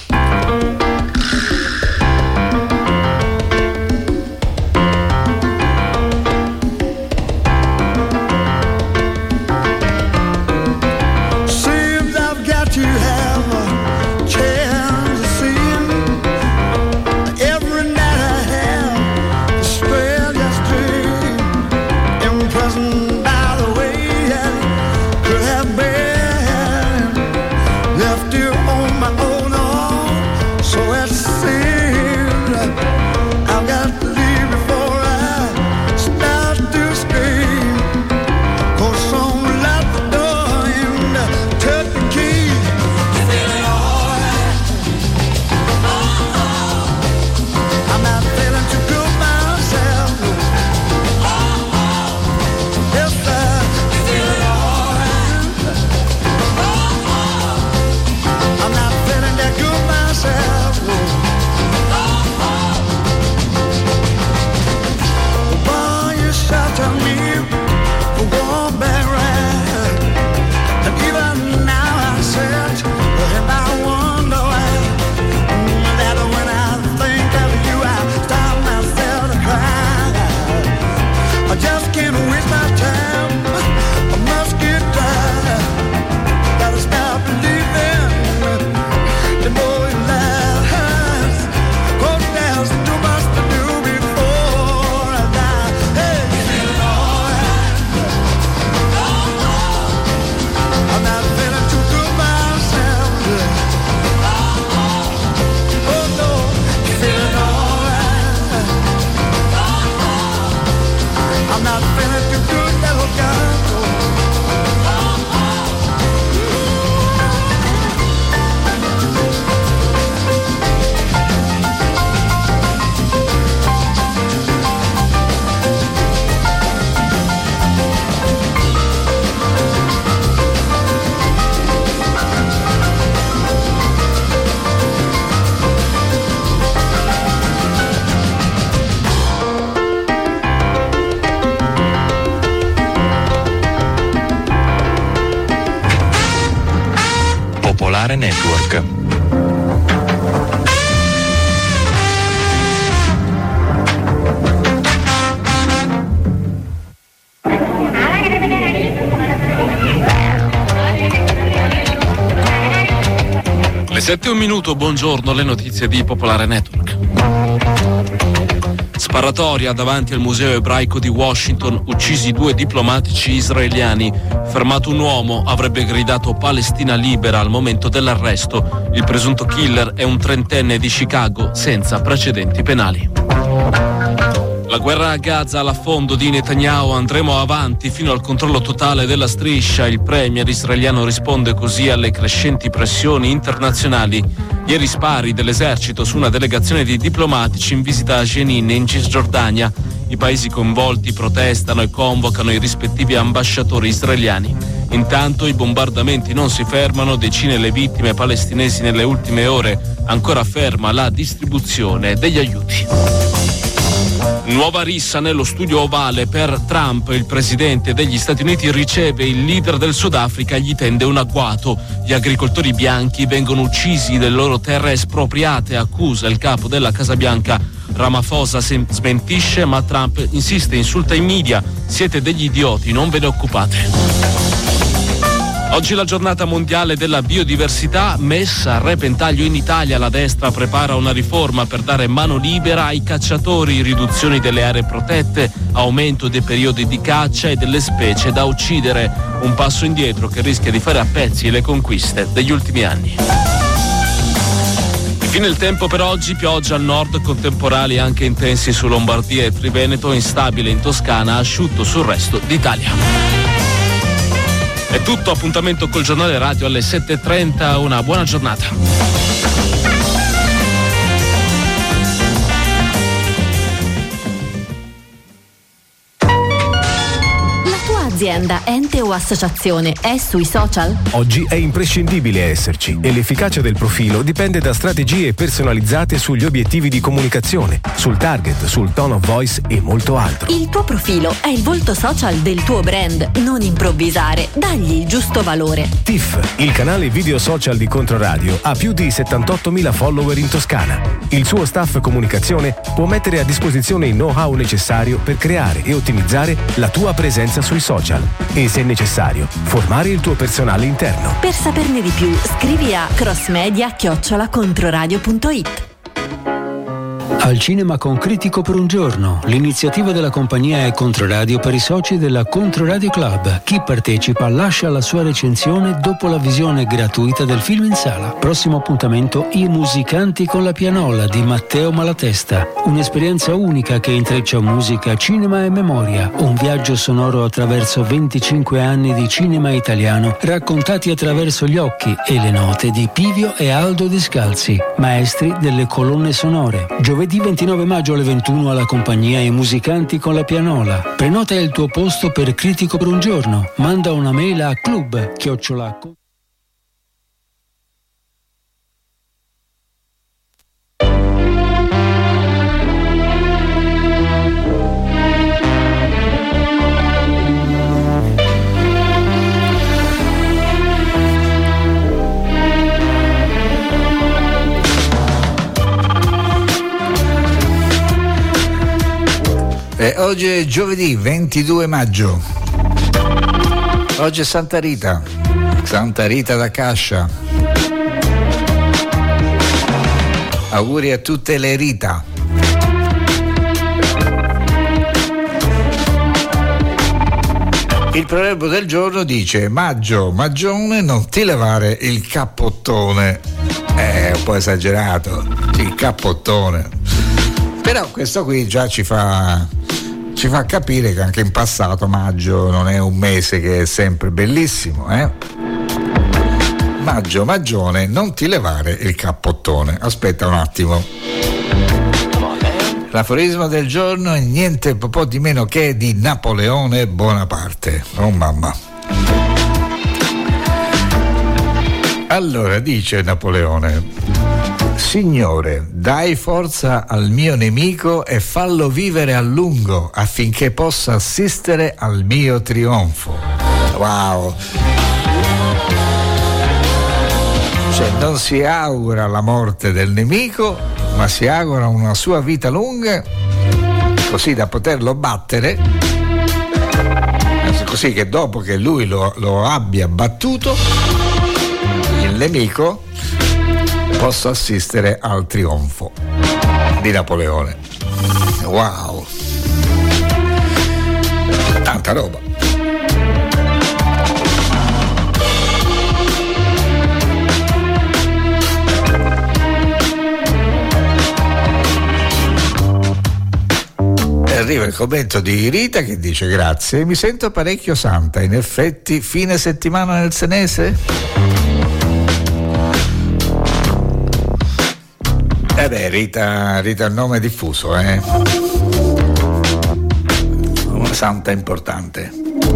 Network. Le 7:01, buongiorno, le notizie di Popolare Network. Sparatoria davanti al museo ebraico di Washington, uccisi 2 diplomatici israeliani. Fermato un uomo, avrebbe gridato Palestina libera al momento dell'arresto. Il presunto killer è un 30enne di Chicago senza precedenti penali. La guerra a Gaza all'affondo di Netanyahu, andremo avanti fino al controllo totale della striscia. Il premier israeliano risponde così alle crescenti pressioni internazionali. Ieri spari dell'esercito su una delegazione di diplomatici in visita a Jenin in Cisgiordania. I paesi coinvolti protestano e convocano i rispettivi ambasciatori israeliani. Intanto i bombardamenti non si fermano, decine le vittime palestinesi nelle ultime ore, ancora ferma la distribuzione degli aiuti. Nuova rissa nello studio ovale per Trump. Il presidente degli Stati Uniti riceve il leader del Sudafrica e gli tende un agguato. Gli agricoltori bianchi vengono uccisi, le loro terre espropriate, accusa il capo della Casa Bianca. Ramaphosa smentisce, ma Trump insiste, insulta i media. Siete degli idioti, non ve ne occupate. Oggi la giornata mondiale della biodiversità, messa a repentaglio in Italia. La destra prepara una riforma per dare mano libera ai cacciatori, riduzioni delle aree protette, aumento dei periodi di caccia e delle specie da uccidere. Un passo indietro che rischia di fare a pezzi le conquiste degli ultimi anni. Infine il tempo per oggi: pioggia al nord con temporali anche intensi su Lombardia e Triveneto, instabile in Toscana, asciutto sul resto d'Italia. È tutto, appuntamento col giornale radio alle 7:30, una buona giornata. Azienda, ente o associazione è sui social? Oggi è imprescindibile esserci e l'efficacia del profilo dipende da strategie personalizzate sugli obiettivi di comunicazione, sul target, sul tone of voice e molto altro. Il tuo profilo è il volto social del tuo brand, non improvvisare, dagli il giusto valore. TIFF, il canale video social di Controradio, ha più di 78.000 follower in Toscana. Il suo staff comunicazione può mettere a disposizione il know-how necessario per creare e ottimizzare la tua presenza sui social e, se necessario, formare il tuo personale interno. Per saperne di più, scrivi a crossmedia@controradio.it. Al cinema con Critico per un giorno. L'iniziativa della compagnia è Controradio per i soci della Controradio Club. Chi partecipa lascia la sua recensione dopo la visione gratuita del film in sala. Prossimo appuntamento: I musicanti con la pianola di Matteo Malatesta. Un'esperienza unica che intreccia musica, cinema e memoria. Un viaggio sonoro attraverso 25 anni di cinema italiano, raccontati attraverso gli occhi e le note di Pivio e Aldo Descalzi, maestri delle colonne sonore. Giovedì 29 maggio alle 21 alla compagnia I musicanti con la pianola. Prenota il tuo posto per Critico per un giorno. Manda una mail a club@. Oggi è giovedì 22 maggio. Oggi è Santa Rita da Cascia. Auguri a tutte le Rita. Il proverbio del giorno dice: Maggio, Maggione, non ti levare il cappottone. È un po' esagerato, il cappottone. Però questo qui già ci fa capire che anche in passato maggio non è un mese che è sempre bellissimo, Maggio, Maggione, non ti levare il cappottone. Aspetta un attimo. L'aforisma del giorno è niente po' di meno che di Napoleone Bonaparte. Oh mamma. Allora dice Napoleone: Signore, dai forza al mio nemico e fallo vivere a lungo affinché possa assistere al mio trionfo. Wow! Cioè non si augura la morte del nemico, ma si augura una sua vita lunga, così da poterlo battere, così che dopo che lui lo abbia battuto, il nemico posso assistere al trionfo di Napoleone. Wow, tanta roba. arriva il commento di Rita che dice: grazie, mi sento parecchio santa, in effetti fine settimana nel Senese? Rita è un nome diffuso, una santa importante.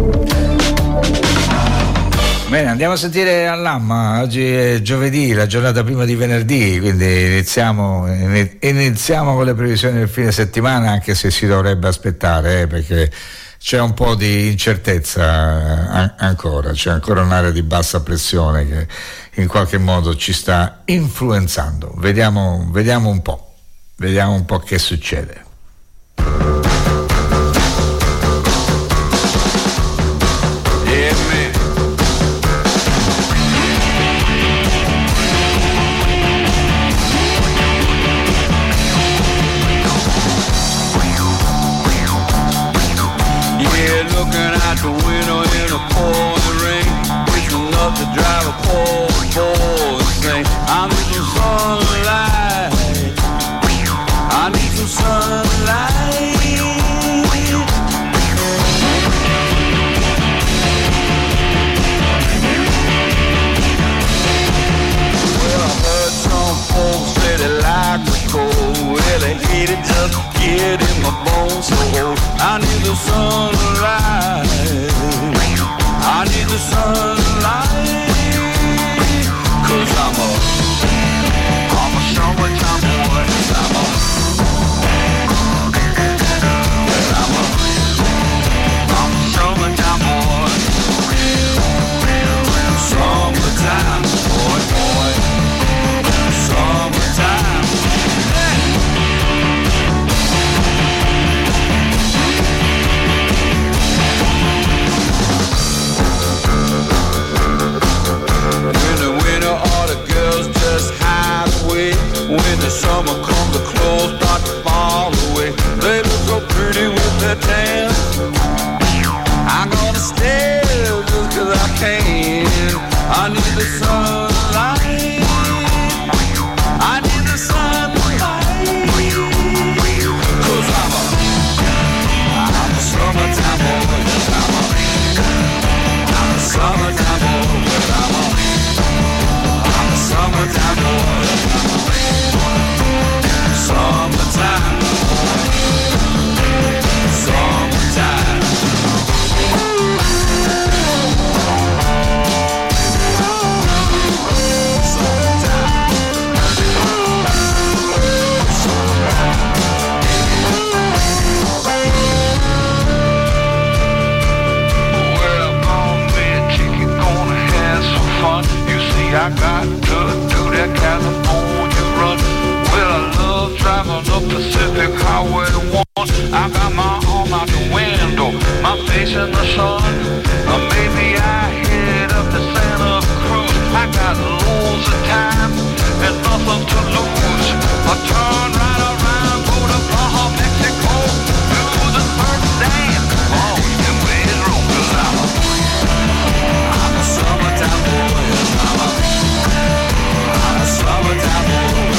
Bene, andiamo a sentire Allamma. Oggi è giovedì, la giornata prima di venerdì, quindi iniziamo con le previsioni del fine settimana, anche se si dovrebbe aspettare, perché c'è un po' di incertezza ancora, c'è ancora un'area di bassa pressione che in qualche modo ci sta influenzando. Vediamo un po' che succede. The window in a pouring rain, it's enough to drive a poor boy insane. I need some sunlight, I need some sunlight. Well, I heard some folks say they like the cold, well, they hate it just get in my bones so old. I need the sunlight, I need the sunlight, 'cause I'm a summertime boy. I'm a summertime boy. Summertime boy. Summertime. When the summer comes, the clothes start to fall away. They look so pretty with their tan. I'm gonna stay just 'cause I can. I need the sunlight, I need the sunlight, 'cause I'm a summertime boy. I'm a summertime boy. I'm a summertime boy. Summertime, summertime. Well, I'm a chicken, gonna have some fun. You see, I got to do that California run. Well, I love driving the Pacific Highway 1. I got my arm out the window, my face in the sun. Maybe I head up to Santa Cruz. I got loads of time and nothing to lose. I turn right around, go to Baja, Mexico, do the first dance. Oh, you made it wrong, 'cause I'm a summertime boy. I'm a summertime boy.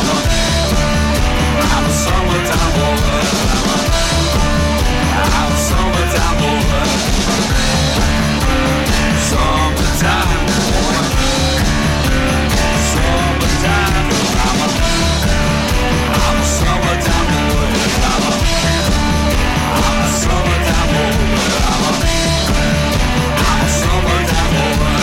I'm a summertime boy. I'm a summertime boy. Summertime boy. Summertime. I'm a summertime boy. I'm a summertime boy. I'm a summertime boy.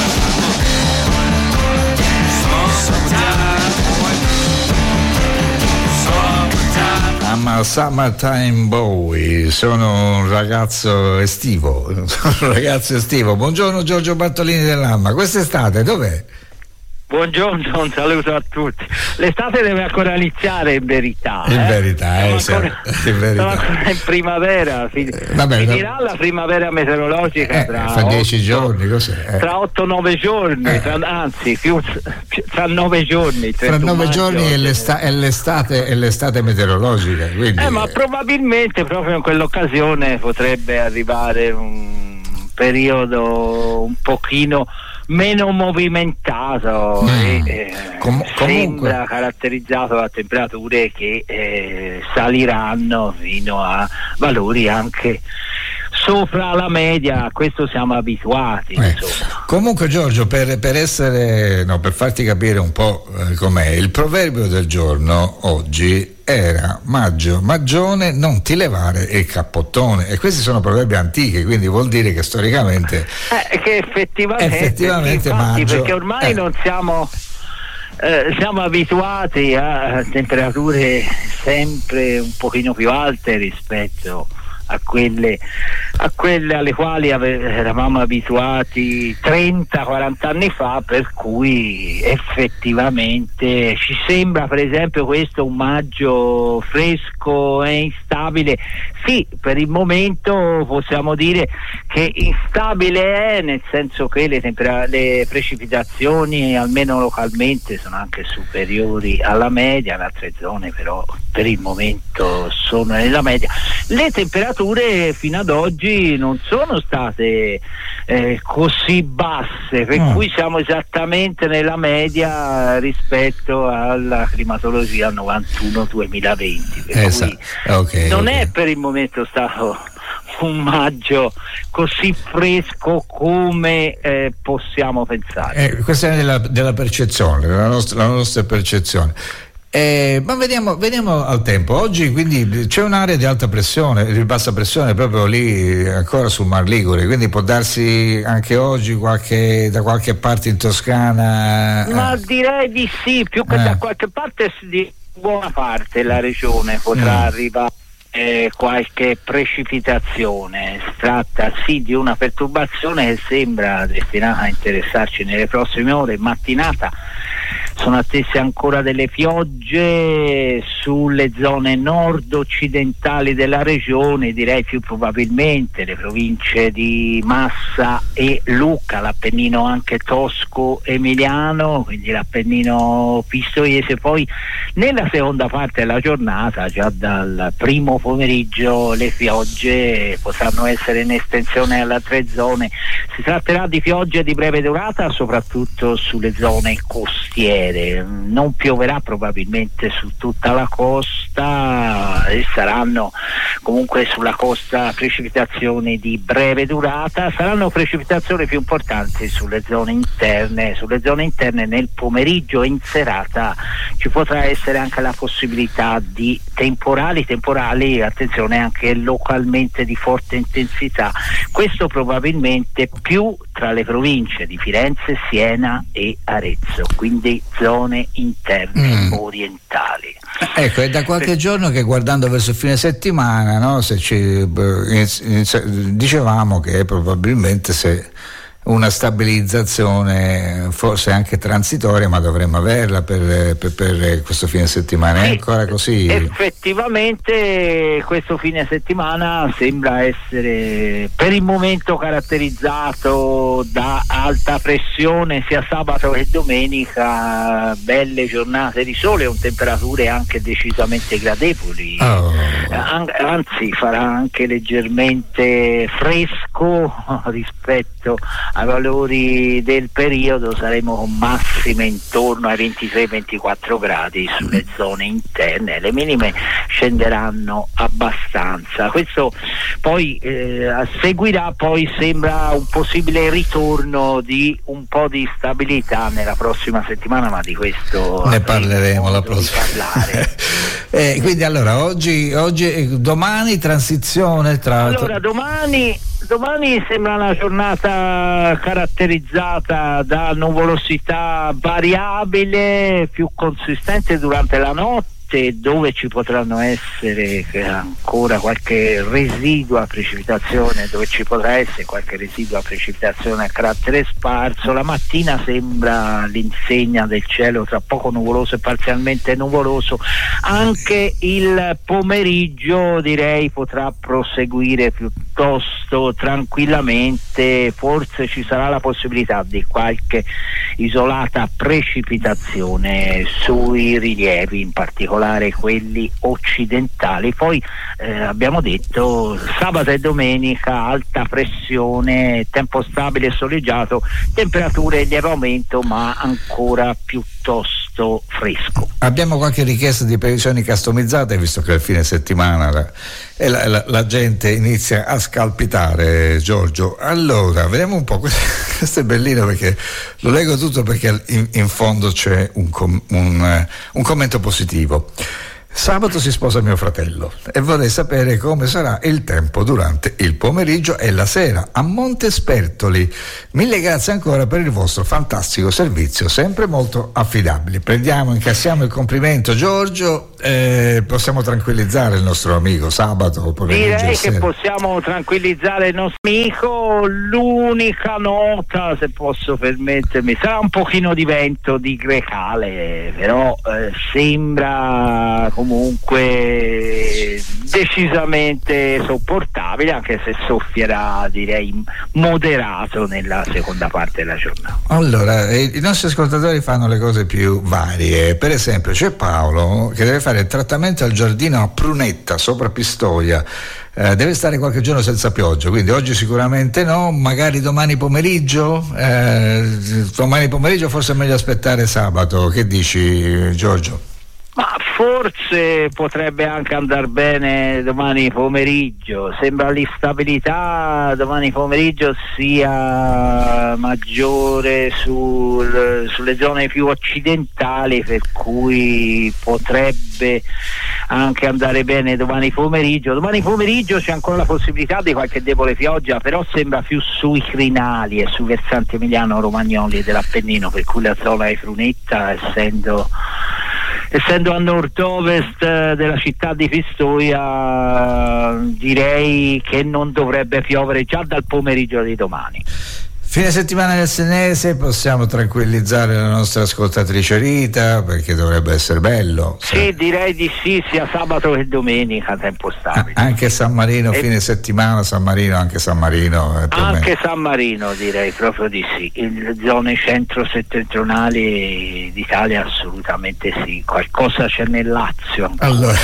I'm a summertime boy, sono un ragazzo estivo. Buongiorno Giorgio Bartolini dell'Alma, quest'estate dov'è? Buongiorno, un saluto a tutti. L'estate deve ancora iniziare in verità. Siamo ancora in primavera. Finirà la primavera meteorologica tra 10 giorni, cos'è? Tra 8-9 giorni, tra 9 giorni. Tra 9 giorni è l'estate meteorologica. Quindi, ma probabilmente proprio in quell'occasione potrebbe arrivare un periodo un pochino meno movimentato e sembra caratterizzato da temperature che saliranno fino a valori anche sopra la media. A questo siamo abituati. Comunque Giorgio, per farti capire un po' com'è, il proverbio del giorno oggi era: maggio, magione, non ti levare il cappottone. E questi sono proverbi antichi, quindi vuol dire che storicamente che effettivamente infatti, maggio, perché ormai non siamo abituati a temperature sempre un pochino più alte rispetto a quelle alle quali eravamo abituati 30-40 anni fa, per cui effettivamente ci sembra per esempio questo un maggio fresco e instabile. Sì, per il momento possiamo dire che instabile è, nel senso che le precipitazioni almeno localmente sono anche superiori alla media, in altre zone però per il momento sono nella media. Le temperature fino ad oggi non sono state così basse, per cui siamo esattamente nella media rispetto alla climatologia 91-2020, per cui non è per il momento stato un maggio così fresco come possiamo pensare. Questa è della percezione, la nostra percezione. Ma vediamo al tempo. Oggi quindi c'è un'area di alta pressione, di bassa pressione proprio lì ancora sul Mar Ligure, quindi può darsi anche oggi da qualche parte in Toscana. Ma direi di sì, più che da qualche parte, di buona parte la regione potrà arrivare qualche precipitazione. Si tratta sì di una perturbazione che sembra destinata a interessarci nelle prossime ore. Mattinata sono attese ancora delle piogge sulle zone nord-occidentali della regione, direi più probabilmente le province di Massa e Lucca, l'Appennino anche tosco-emiliano, quindi l'Appennino pistoiese. Poi nella seconda parte della giornata, già dal primo pomeriggio, le piogge potranno essere in estensione alle altre zone. Si tratterà di piogge di breve durata, soprattutto sulle zone costiere. Non pioverà probabilmente su tutta la costa e saranno comunque sulla costa precipitazioni di breve durata. Saranno precipitazioni più importanti sulle zone interne. Sulle zone interne nel pomeriggio e in serata ci potrà essere anche la possibilità di temporali, attenzione, anche localmente di forte intensità. Questo probabilmente più tra le province di Firenze, Siena e Arezzo, quindi zone interne orientali. Ecco, è da qualche giorno che, guardando verso il fine settimana, no, dicevamo che probabilmente una stabilizzazione forse anche transitoria, ma dovremmo averla per questo fine settimana. È ancora così? Effettivamente questo fine settimana sembra essere per il momento caratterizzato da alta pressione, sia sabato che domenica, belle giornate di sole con temperature anche decisamente gradevoli. Anzi, farà anche leggermente fresco rispetto ai valori del periodo. Saremo con massime intorno ai 23-24 gradi sulle zone interne, le minime scenderanno abbastanza. Questo poi seguirà, poi sembra un possibile ritorno di un po' di stabilità nella prossima settimana, ma di questo ne parleremo la prossima. Quindi allora domani transizione tra domani sembra una giornata caratterizzata da nuvolosità variabile, più consistente durante la notte, dove ci potranno essere ancora qualche residua precipitazione, a carattere sparso. La mattina sembra l'insegna del cielo tra poco nuvoloso e parzialmente nuvoloso. Anche il pomeriggio direi potrà proseguire piuttosto resto tranquillamente forse ci sarà la possibilità di qualche isolata precipitazione sui rilievi, in particolare quelli occidentali. Poi abbiamo detto sabato e domenica alta pressione, tempo stabile e soleggiato, temperature in lieve aumento ma ancora piuttosto fresco. Abbiamo qualche richiesta di previsioni customizzate, visto che è il fine settimana la gente inizia a scalpitare, Giorgio. Allora, vediamo un po', questo è bellino perché lo leggo tutto perché in fondo c'è un commento positivo. Sabato si sposa mio fratello e vorrei sapere come sarà il tempo durante il pomeriggio e la sera a Montespertoli. Mille grazie ancora per il vostro fantastico servizio, sempre molto affidabili. Incassiamo il complimento, Giorgio. Possiamo tranquillizzare il nostro amico sabato pomeriggio. Direi che possiamo tranquillizzare il nostro amico. L'unica nota, se posso permettermi, sarà un pochino di vento di grecale, però sembra comunque decisamente sopportabile, anche se soffierà, direi, moderato nella seconda parte della giornata. Allora, i nostri ascoltatori fanno le cose più varie. Per esempio c'è Paolo che deve fare il trattamento al giardino a Prunetta sopra Pistoia. Deve stare qualche giorno senza pioggia, quindi oggi sicuramente no, magari domani pomeriggio. Domani pomeriggio forse è meglio aspettare sabato. Che dici, Giorgio? Ma forse potrebbe anche andare bene domani pomeriggio. Sembra l'instabilità domani pomeriggio sia maggiore sulle zone più occidentali, per cui potrebbe anche andare bene domani pomeriggio. Domani pomeriggio c'è ancora la possibilità di qualche debole pioggia, però sembra più sui crinali e sui versanti emiliano-romagnoli dell'Appennino, per cui la zona di Prunetta, essendo a nord-ovest della città di Pistoia, direi che non dovrebbe piovere già dal pomeriggio di domani. Fine settimana nel Senese, possiamo tranquillizzare la nostra ascoltatrice Rita, perché dovrebbe essere bello. Sì, direi di sì, sia sabato che domenica, tempo stabile. Anche San Marino, fine settimana, San Marino. Anche San Marino, direi proprio di sì. In zone centro-settentrionali d'Italia assolutamente sì. Qualcosa c'è nel Lazio ancora.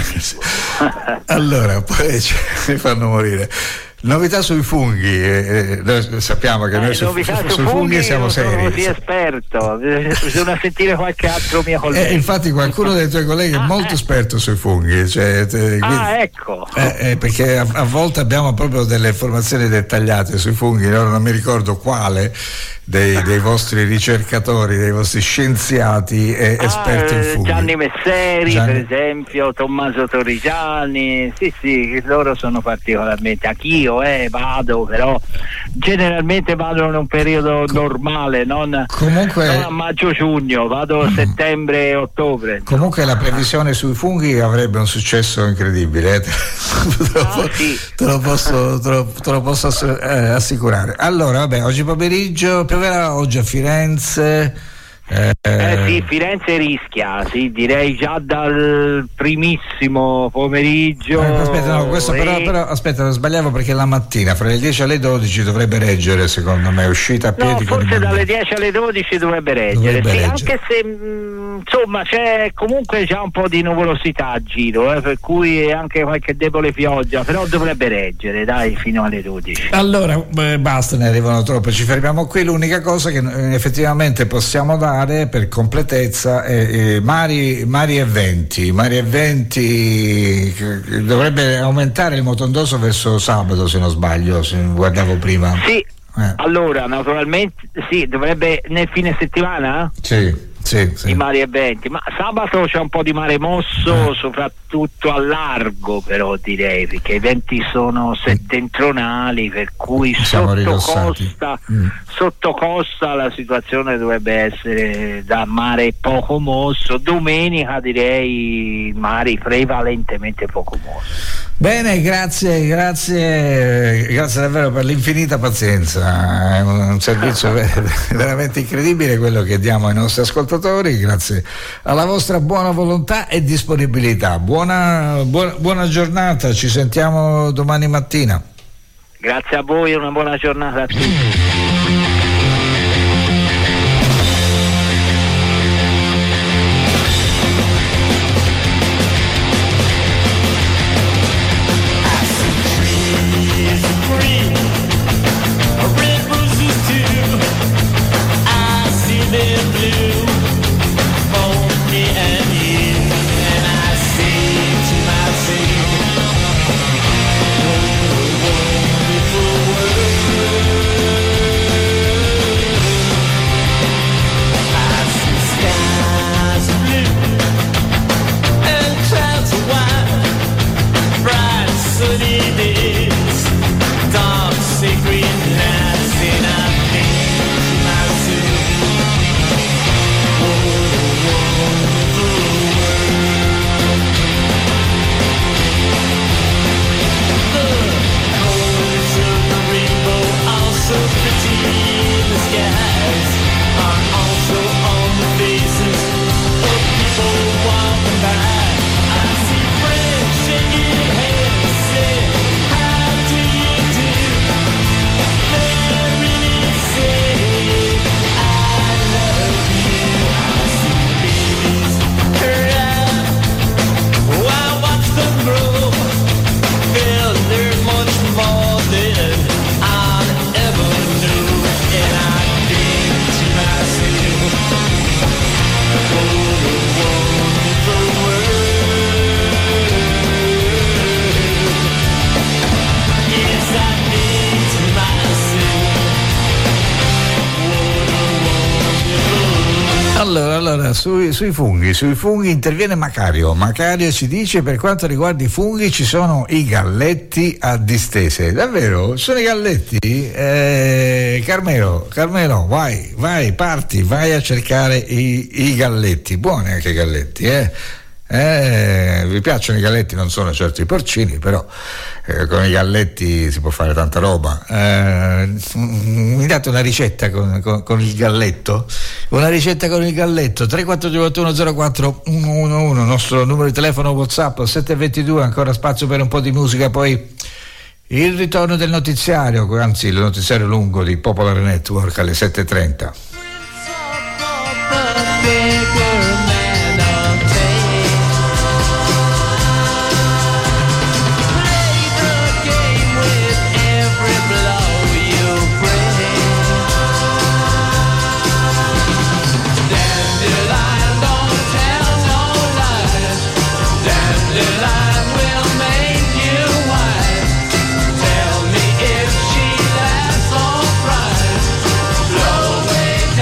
Allora poi mi fanno morire. Novità sui funghi, noi sappiamo che noi sui funghi siamo seri. Sono così esperto, bisogna sentire qualche altro mio collega. Infatti qualcuno dei tuoi colleghi è molto esperto sui funghi. Ecco. Perché a volte abbiamo proprio delle informazioni dettagliate sui funghi, non mi ricordo quale dei vostri ricercatori, dei vostri scienziati esperti in funghi. Gianni Messeri, per esempio, Tommaso Torrigiani, sì, loro sono particolarmente. Anch'io vado, però generalmente vado in un periodo normale, non a maggio-giugno, vado a settembre-ottobre. Comunque la previsione sui funghi avrebbe un successo incredibile, te lo posso assicurare. Allora, vabbè, oggi pomeriggio pioverà, oggi a Firenze. Sì, Firenze rischia, sì, direi già dal primissimo pomeriggio. Però aspetta, sbagliavo, perché la mattina fra le 10 e le 12 dovrebbe reggere, secondo me, uscita a piedi. No, forse dalle 10 alle 12 dovrebbe reggere. Anche se insomma c'è comunque già un po' di nuvolosità a giro, per cui anche qualche debole pioggia, però dovrebbe reggere, dai, fino alle 12. Allora, basta, ne arrivano troppe, ci fermiamo qui. L'unica cosa che effettivamente possiamo dare per completezza mari e venti dovrebbe aumentare il motondoso verso sabato, se non sbaglio, se guardavo prima. Sì, allora naturalmente sì, dovrebbe nel fine settimana? Sì. Di mari e venti, ma sabato c'è un po' di mare mosso, soprattutto a largo, però direi, perché i venti sono settentrionali, per cui sotto costa la situazione dovrebbe essere da mare poco mosso. Domenica direi mari prevalentemente poco mosso. Bene, grazie davvero per l'infinita pazienza, è un servizio veramente incredibile quello che diamo ai nostri ascoltatori, grazie alla vostra buona volontà e disponibilità. Buona giornata, ci sentiamo domani mattina. Grazie a voi e una buona giornata a tutti. Allora, sui funghi interviene Macario. Macario ci dice: per quanto riguarda i funghi ci sono i galletti a distese. Davvero? Sono i galletti? Carmelo, vai, parti, vai a cercare i galletti. Buoni anche i galletti, vi piacciono i galletti? Non sono certo i porcini, però con i galletti si può fare tanta roba. Mi date una ricetta con il galletto? Una ricetta con il galletto. 342-8104-111, nostro numero di telefono WhatsApp. 722, ancora spazio per un po' di musica, poi il ritorno del notiziario, anzi il notiziario lungo di Popolare Network alle 7:30. Away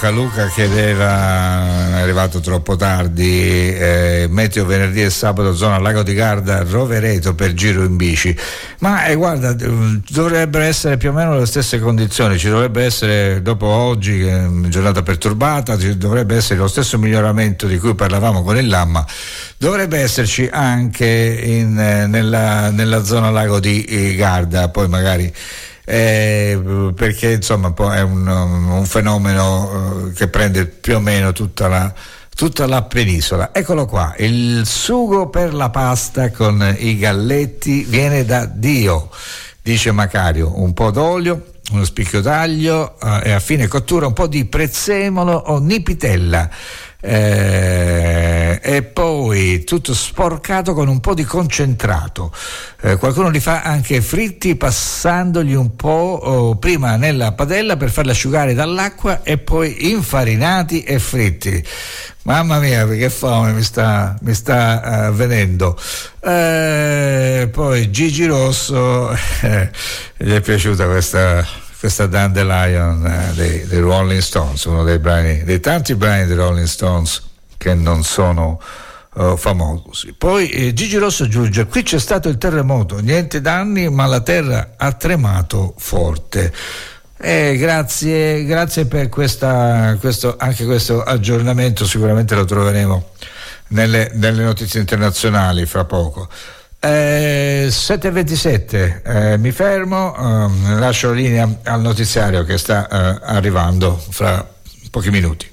Luca chiedeva, è arrivato troppo tardi, meteo venerdì e sabato zona Lago di Garda, Rovereto per giro in bici, ma guarda, dovrebbero essere più o meno le stesse condizioni, ci dovrebbe essere, dopo oggi che è una giornata perturbata, ci dovrebbe essere lo stesso miglioramento di cui parlavamo con il Lamma, dovrebbe esserci anche nella zona Lago di Garda, poi magari perché insomma è un fenomeno che prende più o meno tutta la penisola. Eccolo qua, il sugo per la pasta con i galletti viene da Dio, dice Macario, un po' d'olio, uno spicchio d'aglio e a fine cottura un po' di prezzemolo o nipitella, e poi tutto sporcato con un po' di concentrato. Qualcuno li fa anche fritti passandogli un po' prima nella padella per farli asciugare dall'acqua e poi infarinati e fritti. Mamma mia, che fame mi sta venendo. Poi Gigi Rosso, gli è piaciuta questa Dandelion dei Rolling Stones, uno dei tanti brani dei Rolling Stones che non sono famosi. Poi Gigi Rosso aggiunge: qui c'è stato il terremoto, niente danni ma la terra ha tremato forte. Grazie per questo aggiornamento, sicuramente lo troveremo nelle notizie internazionali fra poco. 7:27, mi fermo, lascio la linea al notiziario che sta arrivando fra pochi minuti.